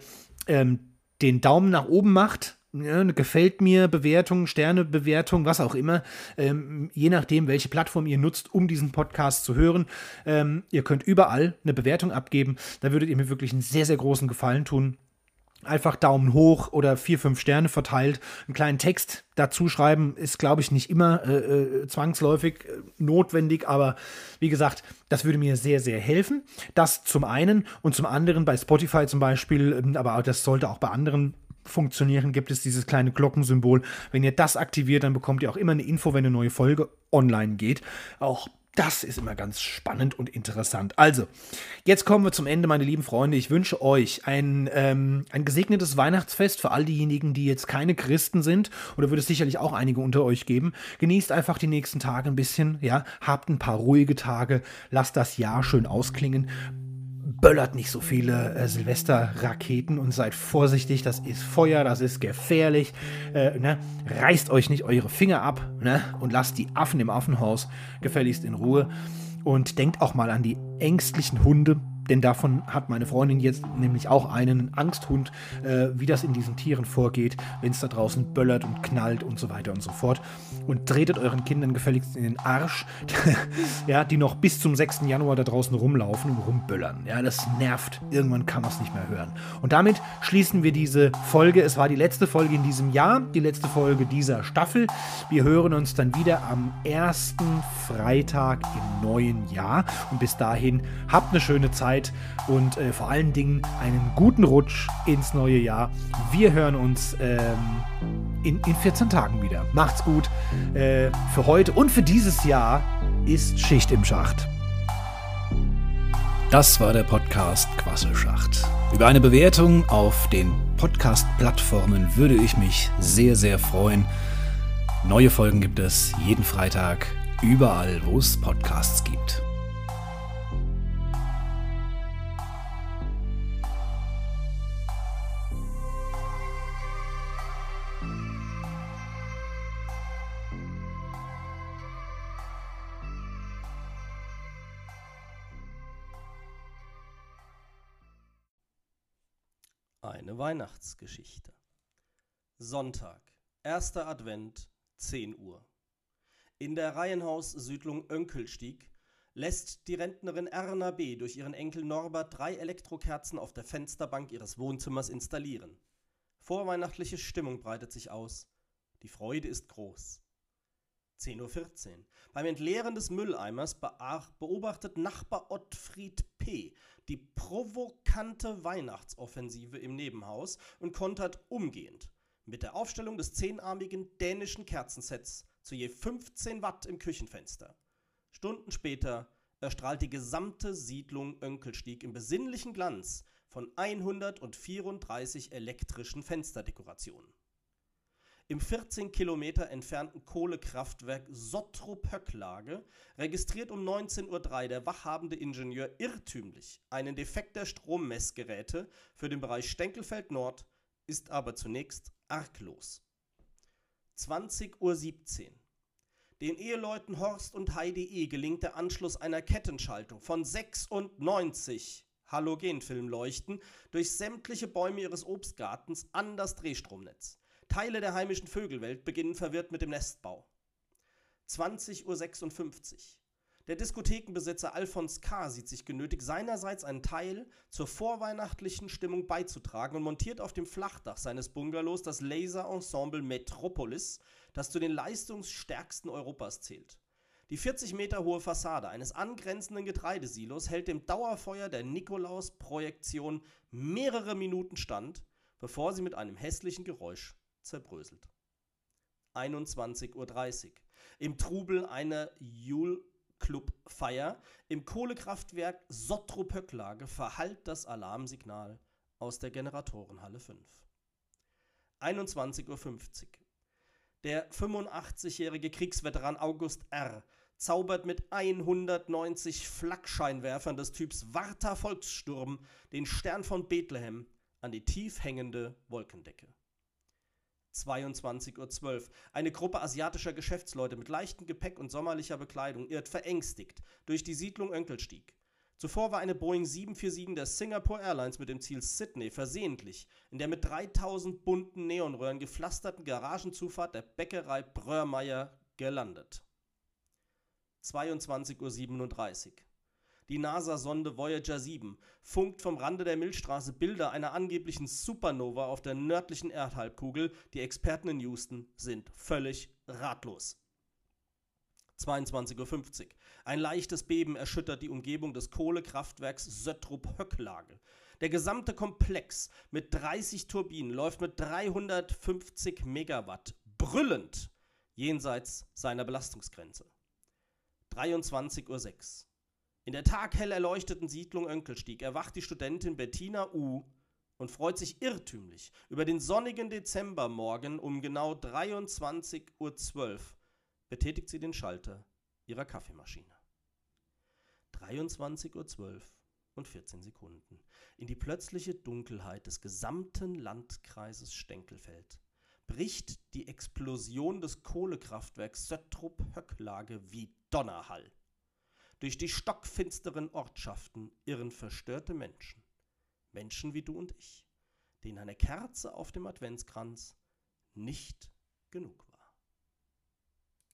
den Daumen nach oben macht. Ja, eine gefällt mir Bewertung, Sternebewertung, was auch immer, je nachdem, welche Plattform ihr nutzt, um diesen Podcast zu hören. Ihr könnt überall eine Bewertung abgeben. Da würdet ihr mir wirklich einen sehr, sehr großen Gefallen tun. Einfach Daumen hoch oder 4, 5 Sterne verteilt. Einen kleinen Text dazu schreiben ist, glaube ich, nicht immer zwangsläufig notwendig, aber wie gesagt, das würde mir sehr, sehr helfen. Das zum einen und zum anderen bei Spotify zum Beispiel, aber das sollte auch bei anderen funktionieren, gibt es dieses kleine Glockensymbol. Wenn ihr das aktiviert, dann bekommt ihr auch immer eine Info, wenn eine neue Folge online geht. Auch das ist immer ganz spannend und interessant. Also, jetzt kommen wir zum Ende, meine lieben Freunde. Ich wünsche euch ein gesegnetes Weihnachtsfest für all diejenigen, die jetzt keine Christen sind. Oder würde es sicherlich auch einige unter euch geben. Genießt einfach die nächsten Tage ein bisschen. Ja, habt ein paar ruhige Tage. Lasst das Jahr schön ausklingen. Böllert nicht so viele Silvesterraketen und seid vorsichtig, das ist Feuer, das ist gefährlich, ne? Reißt euch nicht eure Finger ab, ne? Und lasst die Affen im Affenhaus gefälligst in Ruhe und denkt auch mal an die ängstlichen Hunde, Denn davon hat meine Freundin jetzt nämlich auch einen Angsthund, wie das in diesen Tieren vorgeht, wenn es da draußen böllert und knallt und so weiter und so fort. Und tretet euren Kindern gefälligst in den Arsch, ja, die noch bis zum 6. Januar da draußen rumlaufen und rumböllern. Ja, das nervt. Irgendwann kann man es nicht mehr hören. Und damit schließen wir diese Folge. Es war die letzte Folge in diesem Jahr, die letzte Folge dieser Staffel. Wir hören uns dann wieder am 1. Freitag im neuen Jahr. Und bis dahin habt eine schöne Zeit und vor allen Dingen einen guten Rutsch ins neue Jahr. Wir hören uns in 14 Tagen wieder. Macht's gut. Für heute und für dieses Jahr ist Schicht im Schacht. Das war der Podcast Quasselschacht. Über eine Bewertung auf den Podcast-Plattformen würde ich mich sehr, sehr freuen. Neue Folgen gibt es jeden Freitag, überall, wo es Podcasts gibt. Eine Weihnachtsgeschichte. Sonntag, 1. Advent, 10 Uhr. In der Reihenhaus-Siedlung Oenkelstieg lässt die Rentnerin Erna B. durch ihren Enkel Norbert 3 Elektrokerzen auf der Fensterbank ihres Wohnzimmers installieren. Vorweihnachtliche Stimmung breitet sich aus. Die Freude ist groß. 10:14 Uhr. Beim Entleeren des Mülleimers beobachtet Nachbar Ottfried P. die provokante Weihnachtsoffensive im Nebenhaus und kontert umgehend mit der Aufstellung des 10-armigen dänischen Kerzensets zu je 15 Watt im Küchenfenster. Stunden später erstrahlt die gesamte Siedlung Oenkelstieg im besinnlichen Glanz von 134 elektrischen Fensterdekorationen. Im 14 Kilometer entfernten Kohlekraftwerk Sottrup-Höcklage registriert um 19:03 Uhr der wachhabende Ingenieur irrtümlich einen Defekt der Strommessgeräte für den Bereich Stenkelfeld Nord, ist aber zunächst arglos. 20:17 Uhr. Den Eheleuten Horst und Heidi E. gelingt der Anschluss einer Kettenschaltung von 96 Halogenfilmleuchten durch sämtliche Bäume ihres Obstgartens an das Drehstromnetz. Teile der heimischen Vögelwelt beginnen verwirrt mit dem Nestbau. 20:56 Uhr. Der Diskothekenbesitzer Alfons K. sieht sich genötigt, seinerseits einen Teil zur vorweihnachtlichen Stimmung beizutragen und montiert auf dem Flachdach seines Bungalows das Laser-Ensemble Metropolis, das zu den leistungsstärksten Europas zählt. Die 40 Meter hohe Fassade eines angrenzenden Getreidesilos hält dem Dauerfeuer der Nikolaus-Projektion mehrere Minuten stand, bevor sie mit einem hässlichen Geräusch zerbröselt. 21:30 Uhr. Im Trubel einer Jule-Club-Feier im Kohlekraftwerk Sottrup-Höcklage verhallt das Alarmsignal aus der Generatorenhalle 5. 21:50 Uhr. Der 85-jährige Kriegsveteran August R. zaubert mit 190 Flakscheinwerfern des Typs Warta Volkssturm den Stern von Bethlehem an die tief hängende Wolkendecke. 22:12 Uhr. Eine Gruppe asiatischer Geschäftsleute mit leichtem Gepäck und sommerlicher Bekleidung irrt verängstigt durch die Siedlung Oenkelstieg. Zuvor war eine Boeing 747 der Singapore Airlines mit dem Ziel Sydney versehentlich in der mit 3000 bunten Neonröhren gepflasterten Garagenzufahrt der Bäckerei Bröhrmeier gelandet. 22:37 Uhr. Die NASA-Sonde Voyager 7 funkt vom Rande der Milchstraße Bilder einer angeblichen Supernova auf der nördlichen Erdhalbkugel. Die Experten in Houston sind völlig ratlos. 22:50 Uhr. Ein leichtes Beben erschüttert die Umgebung des Kohlekraftwerks Sottrup-Höcklage. Der gesamte Komplex mit 30 Turbinen läuft mit 350 Megawatt brüllend jenseits seiner Belastungsgrenze. 23:06 Uhr. In der taghell erleuchteten Siedlung Oenkelstieg erwacht die Studentin Bettina U. und freut sich irrtümlich über den sonnigen Dezembermorgen. Um genau 23:12 Uhr betätigt sie den Schalter ihrer Kaffeemaschine. 23:12 Uhr und 14 Sekunden. In die plötzliche Dunkelheit des gesamten Landkreises Stenkelfeld bricht die Explosion des Kohlekraftwerks Sottrup-Höcklage wie Donnerhall. Durch die stockfinsteren Ortschaften irren verstörte Menschen. Menschen wie du und ich, denen eine Kerze auf dem Adventskranz nicht genug war.